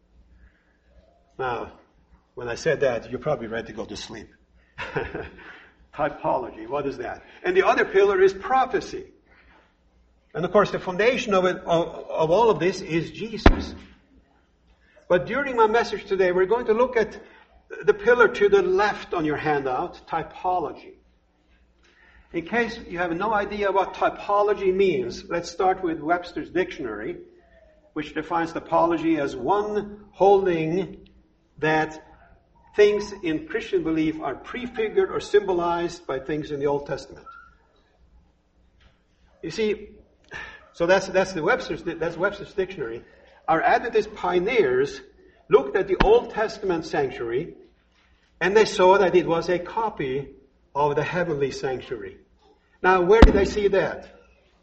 Now, when I said that, you're probably ready to go to sleep. Typology, what is that? And the other pillar is prophecy. And of course, the foundation of it, of, of all of this is Jesus. But during my message today, we're going to look at the pillar to the left on your handout, typology. In case you have no idea what typology means, let's start with Webster's Dictionary, which defines typology as one holding that things in Christian belief are prefigured or symbolized by things in the Old Testament. You see, so that's that's the Webster's that's Webster's Dictionary. Our Adventist pioneers looked at the Old Testament sanctuary, and they saw that it was a copy of the heavenly sanctuary. Now, where did they see that?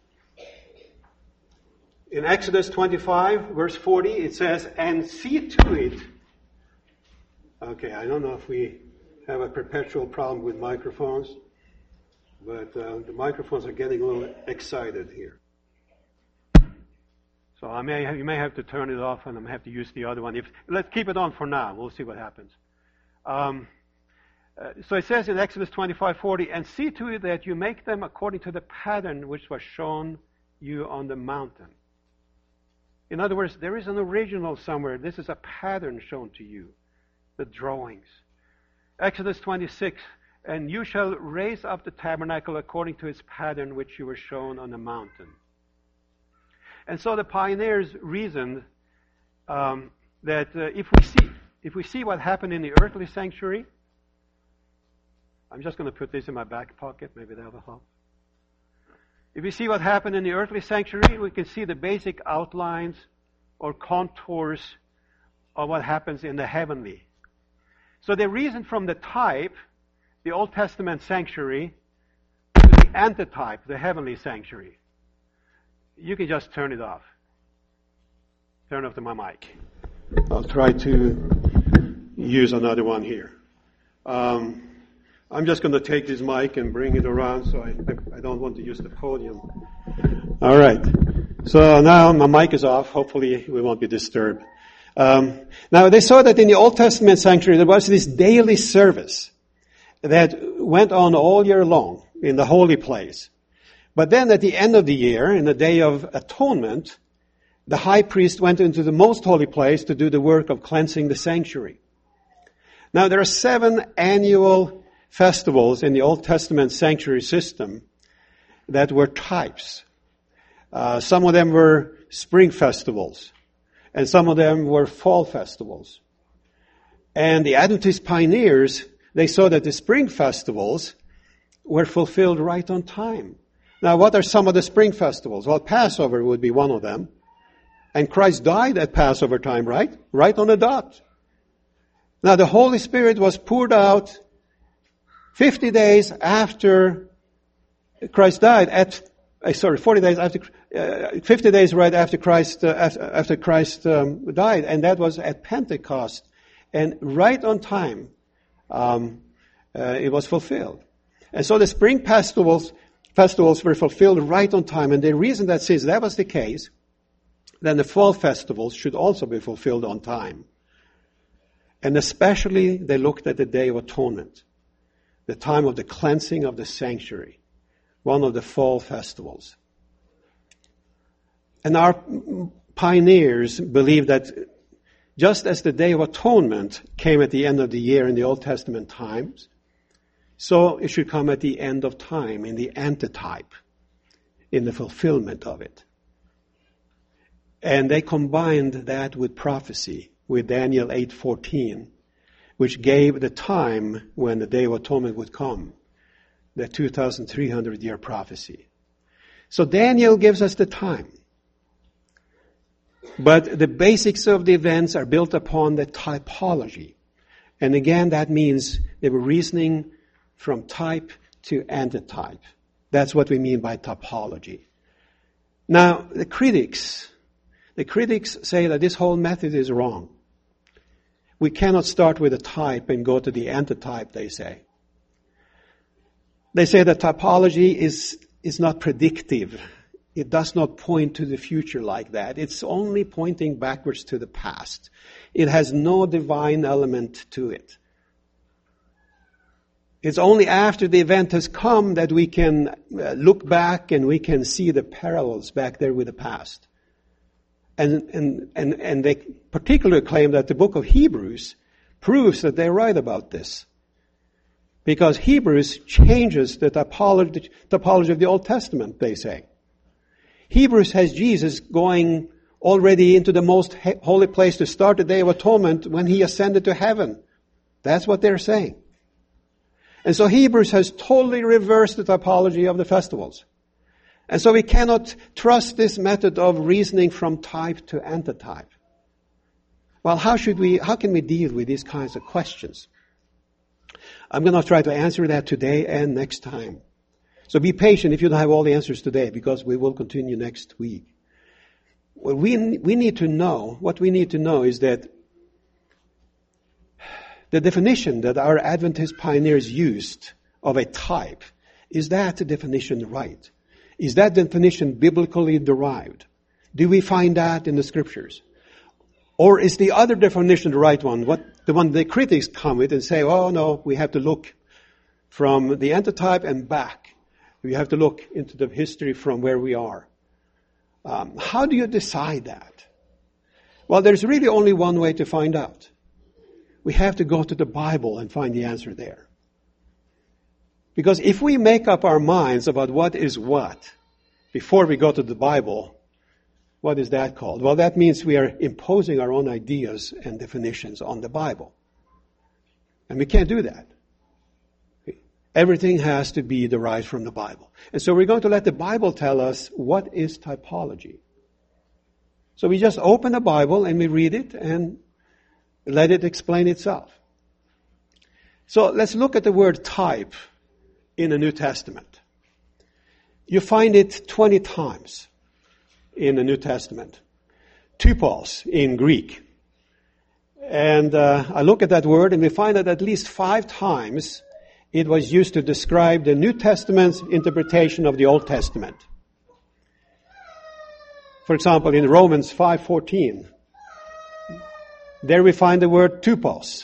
In Exodus twenty-five, verse forty, it says, "And see to it." Okay, I don't know if we have a perpetual problem with microphones, but uh, the microphones are getting a little excited here. So I may have, you may have to turn it off, and I may have to use the other one. If let's keep it on for now. We'll see what happens. Um, uh, so it says in Exodus twenty-five forty, "And see to it that you make them according to the pattern which was shown you on the mountain." In other words, there is an original somewhere. This is a pattern shown to you. The drawings. Exodus twenty-six, "And you shall raise up the tabernacle according to its pattern which you were shown on the mountain." And so the pioneers reasoned um, that uh, if we see if we see what happened in the earthly sanctuary, I'm just going to put this in my back pocket. Maybe that will help. If we see what happened in the earthly sanctuary, we can see the basic outlines or contours of what happens in the heavenly. So they reasoned from the type, the Old Testament sanctuary, to the antitype, the heavenly sanctuary. You can just turn it off. Turn off the, my mic. I'll try to use another one here. Um, I'm just going to take this mic and bring it around, so I, I don't want to use the podium. All right. So now my mic is off. Hopefully we won't be disturbed. Um, now, they saw that in the Old Testament sanctuary, there was this daily service that went on all year long in the holy place. But then at the end of the year, in the Day of Atonement, the high priest went into the most holy place to do the work of cleansing the sanctuary. Now, there are seven annual festivals in the Old Testament sanctuary system that were types. Uh, some of them were spring festivals. And some of them were fall festivals. And the Adventist pioneers, they saw that the spring festivals were fulfilled right on time. Now, what are some of the spring festivals? Well, Passover would be one of them. And Christ died at Passover time, right? Right on the dot. Now, the Holy Spirit was poured out fifty days after Christ died, at Uh, sorry, forty days after, uh, fifty days right after Christ, uh, after, after Christ um, died, and that was at Pentecost, and right on time, um, uh, it was fulfilled. And so the spring festivals, festivals were fulfilled right on time, and the reason that since that was the case, then the fall festivals should also be fulfilled on time. And especially they looked at the Day of Atonement, the time of the cleansing of the sanctuary. One of the fall festivals. And our pioneers believed that just as the Day of Atonement came at the end of the year in the Old Testament times, so it should come at the end of time in the antitype, in the fulfillment of it. And they combined that with prophecy, with Daniel eight fourteen, which gave the time when the Day of Atonement would come, the two thousand three hundred year prophecy. So Daniel gives us the time. But the basics of the events are built upon the typology. And again, that means they were reasoning from type to antitype. That's what we mean by typology. Now, the critics, the critics say that this whole method is wrong. We cannot start with a type and go to the antitype, they say. They say that typology is, is not predictive. It does not point to the future like that. It's only pointing backwards to the past. It has no divine element to it. It's only after the event has come that we can look back and we can see the parallels back there with the past. And, and, and, and they particularly claim that the book of Hebrews proves that they're right about this. Because Hebrews changes the typology, typology of the Old Testament, they say. Hebrews has Jesus going already into the most holy place to start the Day of Atonement when he ascended to heaven. That's what they're saying. And so Hebrews has totally reversed the typology of the festivals. And so we cannot trust this method of reasoning from type to antitype. Well, how should we, how can we deal with these kinds of questions? I'm going to try to answer that today and next time. So be patient if you don't have all the answers today, because we will continue next week. What we, we need to know, what we need to know is that the definition that our Adventist pioneers used of a type, is that the definition right? Is that definition biblically derived? Do we find that in the scriptures? Or is the other definition the right one? What the one the critics come with and say, oh no, we have to look from the antitype and back. We have to look into the history from where we are. Um, how do you decide that? Well, there's really only one way to find out. We have to go to the Bible and find the answer there. Because if we make up our minds about what is what before we go to the Bible, what is that called? Well, that means we are imposing our own ideas and definitions on the Bible. And we can't do that. Everything has to be derived from the Bible. And so we're going to let the Bible tell us what is typology. So we just open the Bible and we read it and let it explain itself. So let's look at the word type in the New Testament. You find it twenty times in the New Testament. Typos in Greek. And uh, I look at that word and we find that at least five times it was used to describe the New Testament's interpretation of the Old Testament. For example, in Romans five fourteen, there we find the word typos.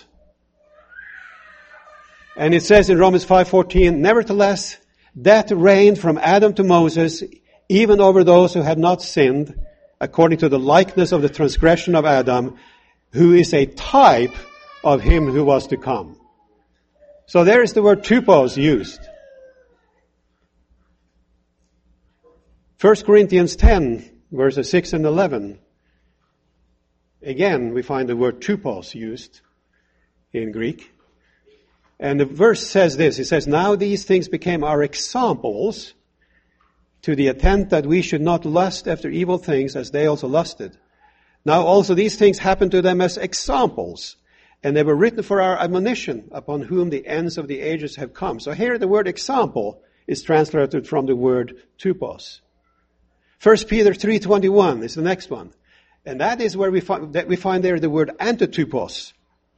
And it says in Romans five fourteen, nevertheless, death reigned from Adam to Moses, even over those who had not sinned, according to the likeness of the transgression of Adam, who is a type of him who was to come. So there is the word typos used. First Corinthians ten, verses six and eleven. Again, we find the word typos used in Greek. And the verse says this, it says, now these things became our examples, to the intent that we should not lust after evil things as they also lusted. Now also these things happened to them as examples, and they were written for our admonition, upon whom the ends of the ages have come. So here the word example is translated from the word typos. First Peter three twenty-one is the next one. And that is where we find, that we find there the word antitypos.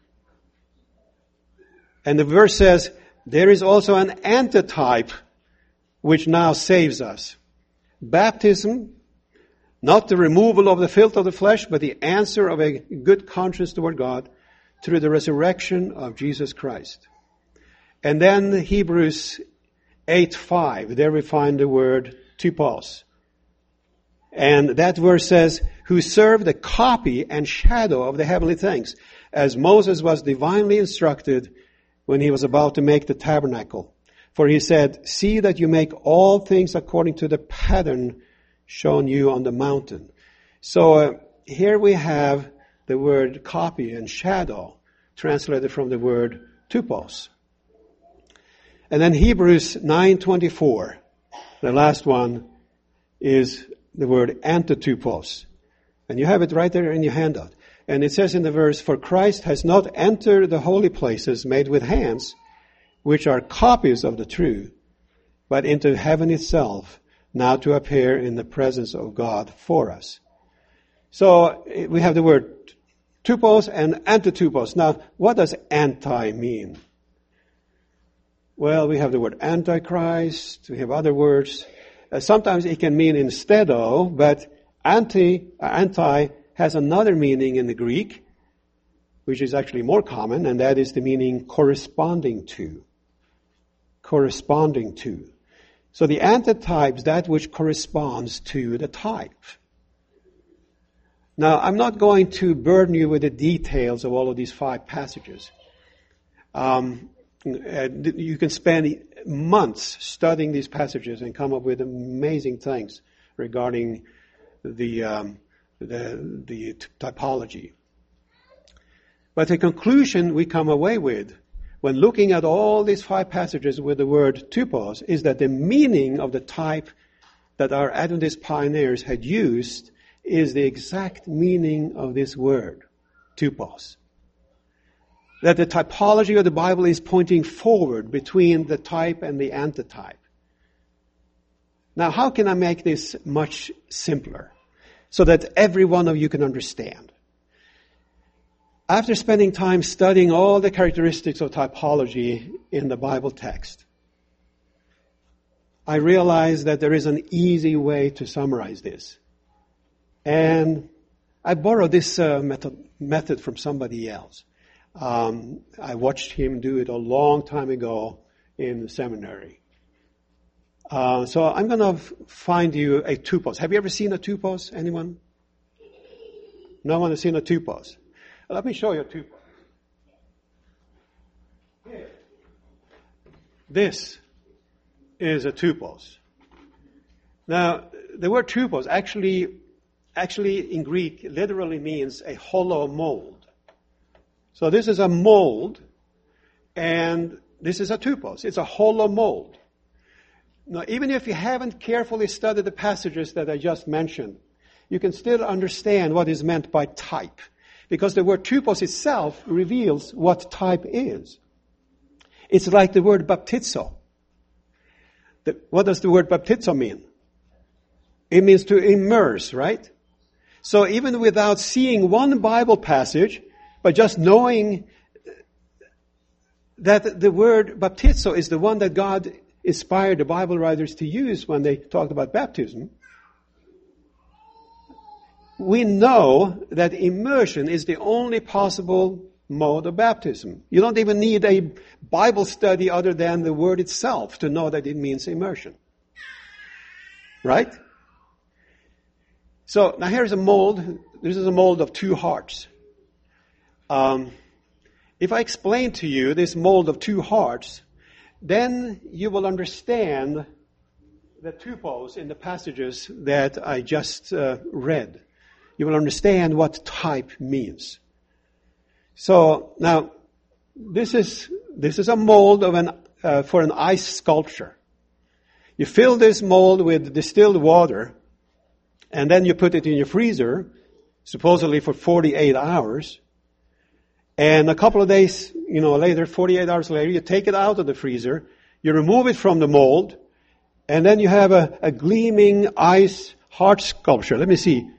And the verse says, there is also an antitype which now saves us. Baptism, not the removal of the filth of the flesh, but the answer of a good conscience toward God through the resurrection of Jesus Christ. And then Hebrews eight five, there we find the word typos. And that verse says, who served a copy and shadow of the heavenly things, as Moses was divinely instructed when he was about to make the tabernacle. For he said, see that you make all things according to the pattern shown you on the mountain. So uh, here we have the word copy and shadow, translated from the word tupos. And then Hebrews nine twenty-four, the last one, is the word antitupos. And you have it right there in your handout. And it says in the verse, for Christ has not entered the holy places made with hands, which are copies of the true, but into heaven itself, now to appear in the presence of God for us. So we have the word tupos and antitupos. Now, what does anti mean? Well, we have the word antichrist, we have other words. Uh, sometimes it can mean instead of, but anti, uh, anti has another meaning in the Greek, which is actually more common, and that is the meaning corresponding to. Corresponding to. So the antitype is that which corresponds to the type. Now, I'm not going to burden you with the details of all of these five passages. Um, you can spend months studying these passages and come up with amazing things regarding the um, the, the typology. But the conclusion we come away with when looking at all these five passages with the word tupos is that the meaning of the type that our Adventist pioneers had used is the exact meaning of this word, tupos. That the typology of the Bible is pointing forward between the type and the antitype. Now, how can I make this much simpler so that every one of you can understand? After spending time studying all the characteristics of typology in the Bible text, I realized that there is an easy way to summarize this. And I borrowed this uh, method, method from somebody else. Um, I watched him do it a long time ago in the seminary. Uh, so I'm going to f- find you a tupos. Have you ever seen a tupos? Anyone? No one has seen a tupos. Let me show you a tupos. Here. This is a tupos. Now, the word tupos actually, actually in Greek literally means a hollow mold. So this is a mold, and this is a tupos. It's a hollow mold. Now, even if you haven't carefully studied the passages that I just mentioned, you can still understand what is meant by type. Because the word tupos itself reveals what type is. It's like the word baptizo. The, what does the word baptizo mean? It means to immerse, right? So even without seeing one Bible passage, but just knowing that the word baptizo is the one that God inspired the Bible writers to use when they talked about baptism, we know that immersion is the only possible mode of baptism. You don't even need a Bible study other than the word itself to know that it means immersion. Right? So now here's a mold. This is a mold of two hearts. Um, if I explain to you this mold of two hearts, then you will understand the tupos in the passages that I just uh, read. You will understand what type means. So now, this is this is a mold of an uh, for an ice sculpture. You fill this mold with distilled water, and then you put it in your freezer, supposedly for forty-eight hours. And a couple of days, you know, later, forty-eight hours later, you take it out of the freezer, you remove it from the mold, and then you have a, a gleaming ice heart sculpture. Let me see.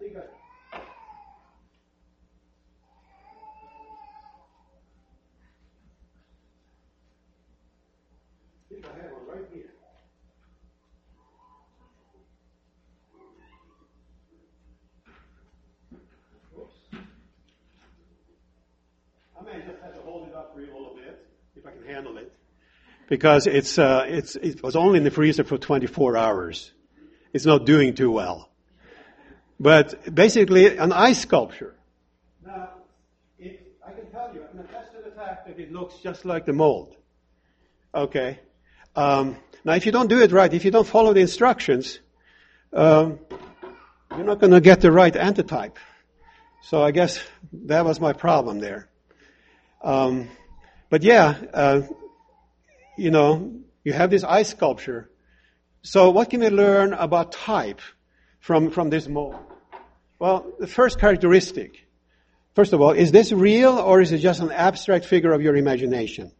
Handle it, because it's uh, it's it was only in the freezer for twenty-four hours. It's not doing too well. But basically, an ice sculpture. Now, it, I can tell you, I can attest to the fact that it looks just like the mold. Okay, Um, now, if you don't do it right, if you don't follow the instructions, um, you're not going to get the right antitype. So I guess that was my problem there. Um, but yeah, uh, you know, you have this ice sculpture. So what can we learn about type from, from this mold? Well, the first characteristic, first of all, is this real or is it just an abstract figure of your imagination?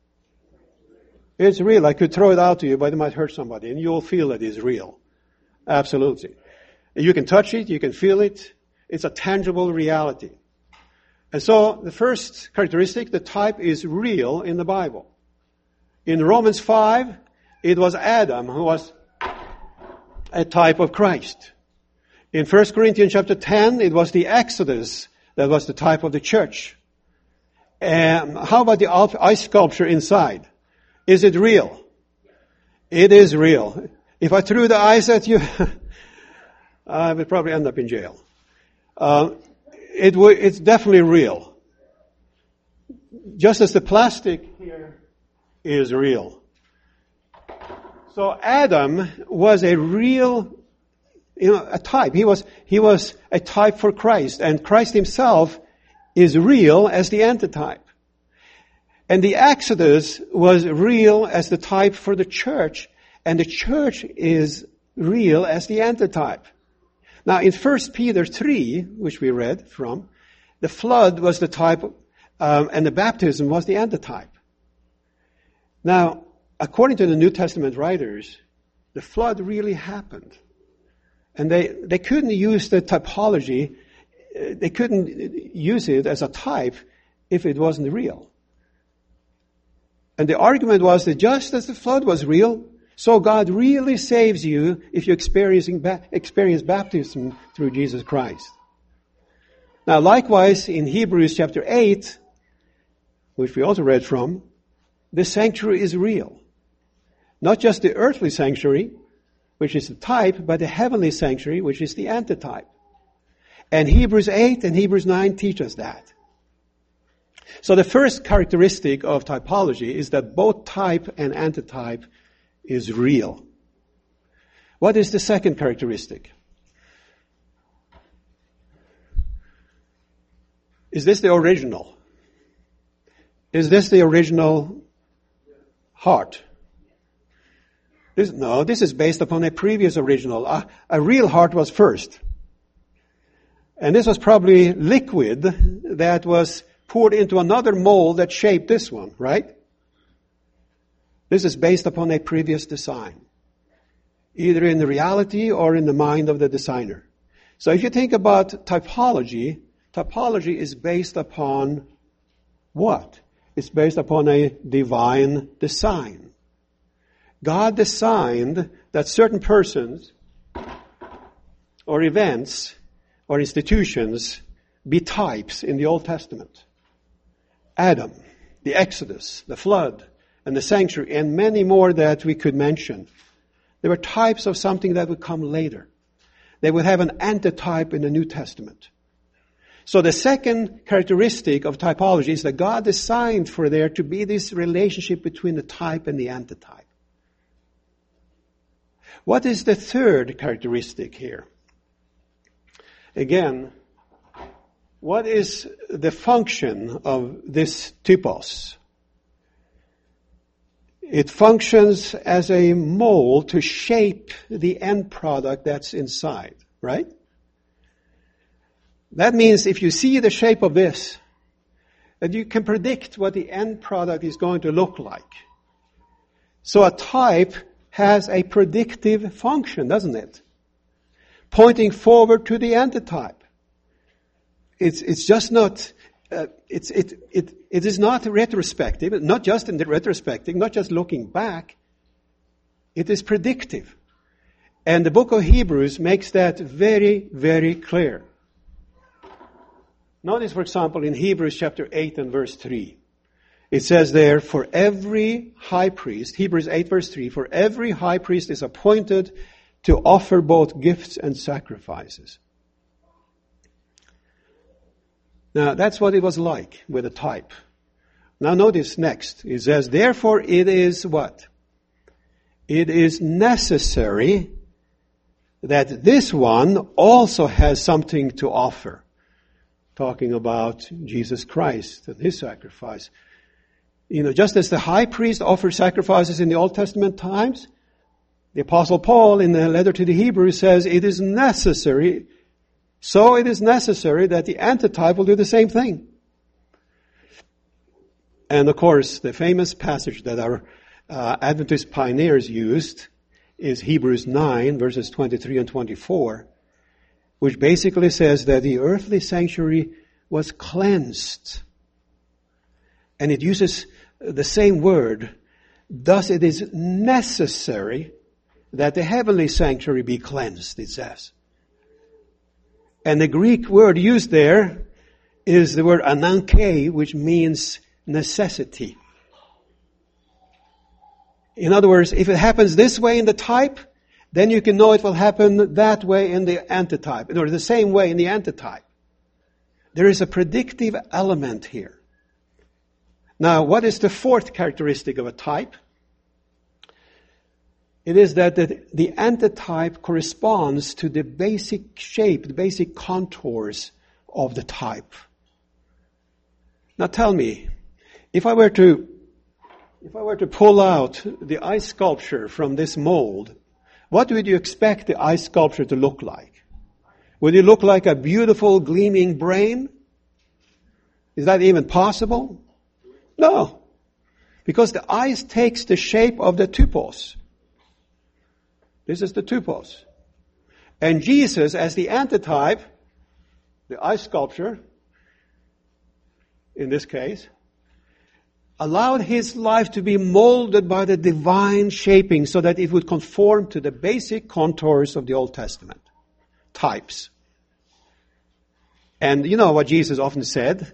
It's real. I could throw it out to you, but it might hurt somebody, and you'll feel it is real. Absolutely. You can touch it, you can feel it. It's a tangible reality. And so, the first characteristic, the type is real in the Bible. In Romans five, it was Adam who was a type of Christ. In First Corinthians chapter ten, it was the Exodus that was the type of the church. And how about the ice sculpture inside? Is it real? It is real. If I threw the ice at you, I would probably end up in jail. Uh, it w- it's definitely real. Just as the plastic here is real. So Adam was a real, you know, a type. He was, he was a type for Christ, and Christ himself is real as the antitype. And the Exodus was real as the type for the church, and the church is real as the antitype. Now, in First Peter three, which we read from, the flood was the type, um, and the baptism was the antitype. Now, according to the New Testament writers, the flood really happened. And they, they couldn't use the typology, uh, they couldn't use it as a type if it wasn't real. And the argument was that just as the flood was real, so God really saves you if you experiencing ba- experience baptism through Jesus Christ. Now, likewise, in Hebrews chapter eight, which we also read from, the sanctuary is real. Not just the earthly sanctuary, which is the type, but the heavenly sanctuary, which is the antitype. And Hebrews eight and Hebrews nine teach us that. So the first characteristic of typology is that both type and antitype is real. What is the second characteristic? Is this the original? Is this the original heart? This, no, this is based upon a previous original. A, a real heart was first. And this was probably liquid that was poured into another mold that shaped this one, right? This is based upon a previous design, either in the reality or in the mind of the designer. So if you think about typology, typology is based upon what? It's based upon a divine design. God designed that certain persons or events or institutions be types in the Old Testament. Adam, the Exodus, the flood, and the sanctuary, and many more that we could mention. They were types of something that would come later. They would have an antitype in the New Testament. So the second characteristic of typology is that God designed for there to be this relationship between the type and the antitype. What is the third characteristic here? Again, what is the function of this typos? It functions as a mold to shape the end product that's inside, right? That means if you see the shape of this, that you can predict what the end product is going to look like. So a type has a predictive function, doesn't it? Pointing forward to the antitype. It's, it's just not, uh, it's, it, it, it is not retrospective, not just in the retrospective, not just looking back. It is predictive. And the book of Hebrews makes that very, very clear. Notice, for example, in Hebrews chapter eight and verse three. It says there, for every high priest, Hebrews eight verse three, for every high priest is appointed to offer both gifts and sacrifices. Now, that's what it was like with a type. Now, notice next. It says, therefore it is what? it is necessary that this one also has something to offer. Talking about Jesus Christ and his sacrifice. You know, just as the high priest offered sacrifices in the Old Testament times, the Apostle Paul in the letter to the Hebrews says it is necessary, so it is necessary that the antitype will do the same thing. And of course, the famous passage that our uh, Adventist pioneers used is Hebrews nine, verses twenty-three and twenty-four, which basically says that the earthly sanctuary was cleansed. And it uses the same word. Thus it is necessary that the heavenly sanctuary be cleansed, it says. And the Greek word used there is the word ananke, which means necessity. In other words, if it happens this way in the type, then you can know it will happen that way in the antitype, or the same way in the antitype. There is a predictive element here. Now, what is the fourth characteristic of a type? It is that the, the antitype corresponds to the basic shape, the basic contours of the type. Now tell me, if I were to, if I were to pull out the ice sculpture from this mold, what would you expect the ice sculpture to look like? Would it look like a beautiful gleaming brain? Is that even possible? No. Because the ice takes the shape of the tupos. This is the tupos. And Jesus, as the antitype, the ice sculpture, in this case, allowed his life to be molded by the divine shaping so that it would conform to the basic contours of the Old Testament. Types. And you know what Jesus often said?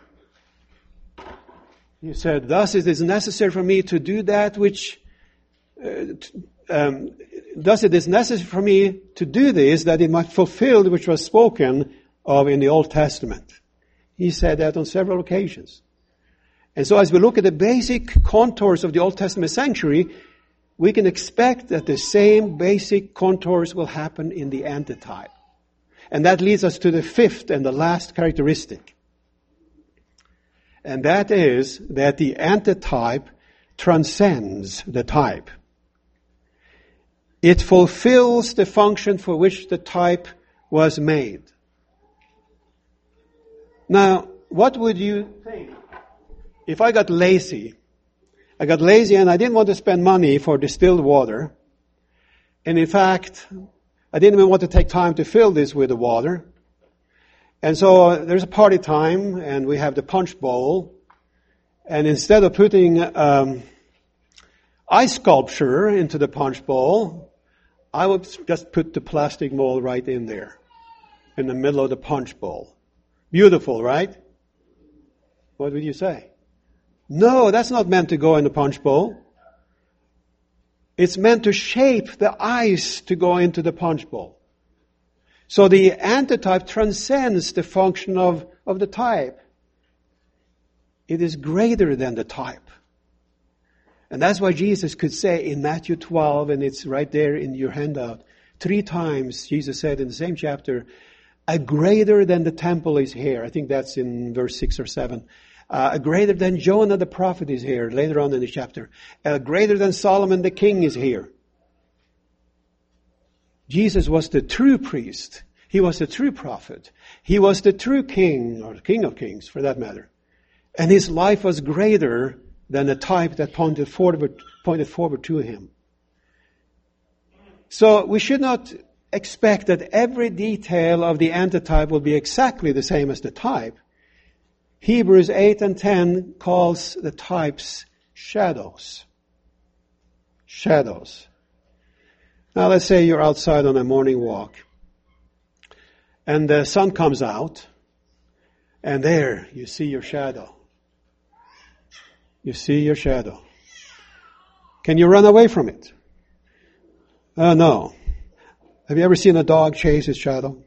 He said, thus it is necessary for me to do that which, uh, um, thus it is necessary for me to do this that it might fulfill which was spoken of in the Old Testament. He said that on several occasions. And so as we look at the basic contours of the Old Testament sanctuary, we can expect that the same basic contours will happen in the antitype. And that leads us to the fifth and the last characteristic. And that is that the antitype transcends the type. It fulfills the function for which the type was made. Now, what would you think? If I got lazy, I got lazy and I didn't want to spend money for distilled water. And in fact, I didn't even want to take time to fill this with the water. And so uh, there's a party time and we have the punch bowl. And instead of putting um, ice sculpture into the punch bowl, I would just put the plastic mold right in there, in the middle of the punch bowl. Beautiful, right? What would you say? No, that's not meant to go in the punch bowl. It's meant to shape the ice to go into the punch bowl. So the antitype transcends the function of, of the type. It is greater than the type. And that's why Jesus could say in Matthew twelve, and it's right there in your handout, three times Jesus said in the same chapter, a greater than the temple is here. I think that's in verse six or seven. Uh, a greater than Jonah the prophet is here, later on in the chapter. A greater than Solomon the king is here. Jesus was the true priest. He was the true prophet. He was the true king, or king of kings for that matter. And his life was greater than the type that pointed forward, pointed forward to him. So we should not expect that every detail of the antitype will be exactly the same as the type. Hebrews eight and ten calls the types shadows. Shadows. Now let's say you're outside on a morning walk and the sun comes out and there you see your shadow. You see your shadow. Can you run away from it? Uh, no. Have you ever seen a dog chase its shadow?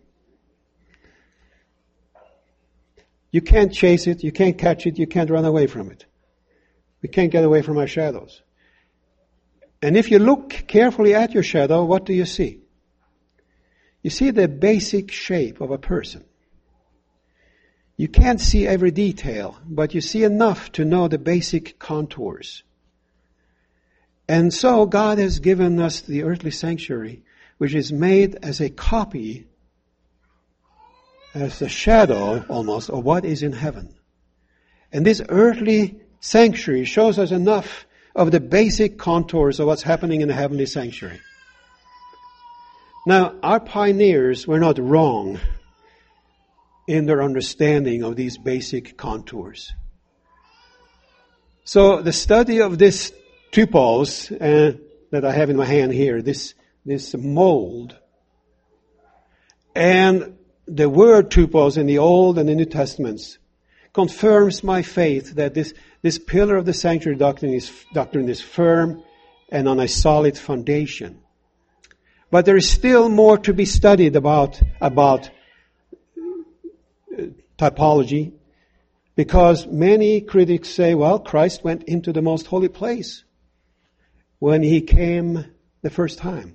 You can't chase it, you can't catch it, you can't run away from it. We can't get away from our shadows. And if you look carefully at your shadow, what do you see? You see the basic shape of a person. You can't see every detail, but you see enough to know the basic contours. And so God has given us the earthly sanctuary, which is made as a copy, as a shadow almost, of what is in heaven. And this earthly sanctuary shows us enough of the basic contours of what's happening in the heavenly sanctuary. Now, our pioneers were not wrong in their understanding of these basic contours. So the study of this tupos uh, that I have in my hand here, this, this mold, and the word tupos in the Old and the New Testaments confirms my faith that this, this pillar of the sanctuary doctrine is, doctrine is firm and on a solid foundation. But there is still more to be studied about, about typology, because many critics say, well, Christ went into the most holy place when he came the first time.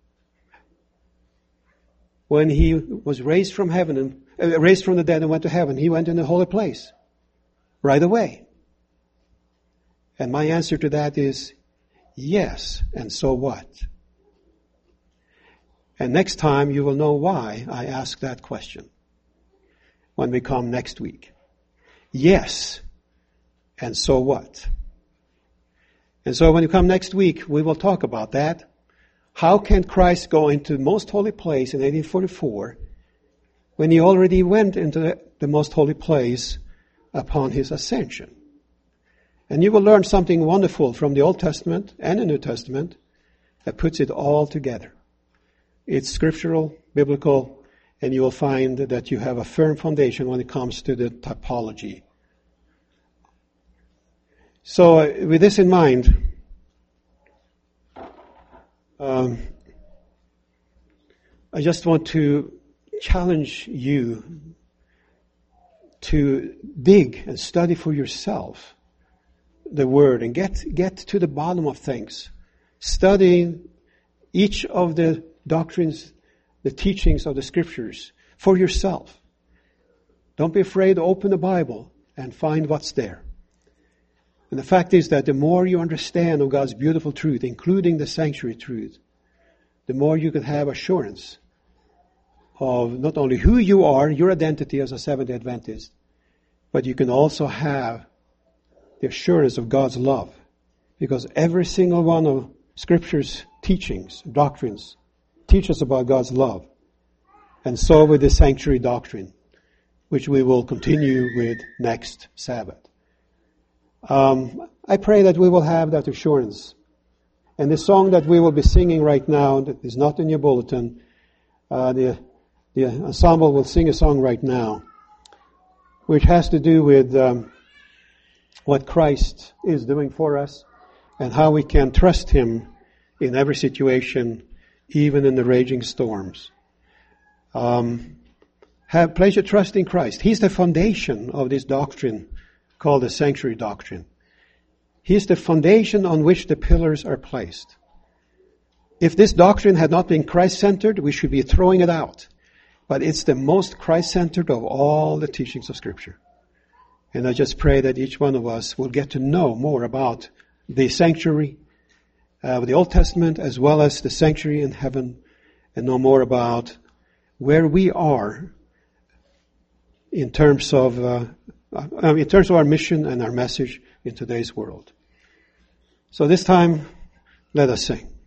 When he was raised from heaven and uh, raised from the dead and went to heaven, he went in the holy place right away. And my answer to that is yes, and so what? And next time you will know why I ask that question when we come next week. Yes, and so what? And so when you come next week, we will talk about that. How can Christ go into the most holy place in eighteen forty-four when he already went into the, the most holy place upon his ascension? And you will learn something wonderful from the Old Testament and the New Testament that puts it all together. It's scriptural, biblical, and you will find that you have a firm foundation when it comes to the typology. So uh, with this in mind, um, I just want to challenge you to dig and study for yourself the Word and get, get to the bottom of things. Studying each of the doctrines, the teachings of the Scriptures for yourself. Don't be afraid to open the Bible and find what's there. And the fact is that the more you understand of God's beautiful truth, including the sanctuary truth, the more you can have assurance of not only who you are, your identity as a Seventh-day Adventist, but you can also have the assurance of God's love. Because every single one of Scripture's teachings, doctrines, teach us about God's love. And so with the sanctuary doctrine, which we will continue with next Sabbath. Um, I pray that we will have that assurance. And the song that we will be singing right now, that is not in your bulletin, uh, the, the ensemble will sing a song right now, which has to do with um, what Christ is doing for us and how we can trust Him in every situation, even in the raging storms. Um, have place your trust in Christ. He's the foundation of this doctrine called the sanctuary doctrine. He's the foundation on which the pillars are placed. If this doctrine had not been Christ-centered, we should be throwing it out. But it's the most Christ-centered of all the teachings of Scripture. And I just pray that each one of us will get to know more about the sanctuary, uh, the Old Testament, as well as the sanctuary in heaven, and know more about where we are in terms of uh, in terms of our mission and our message in today's world. So this time, let us sing.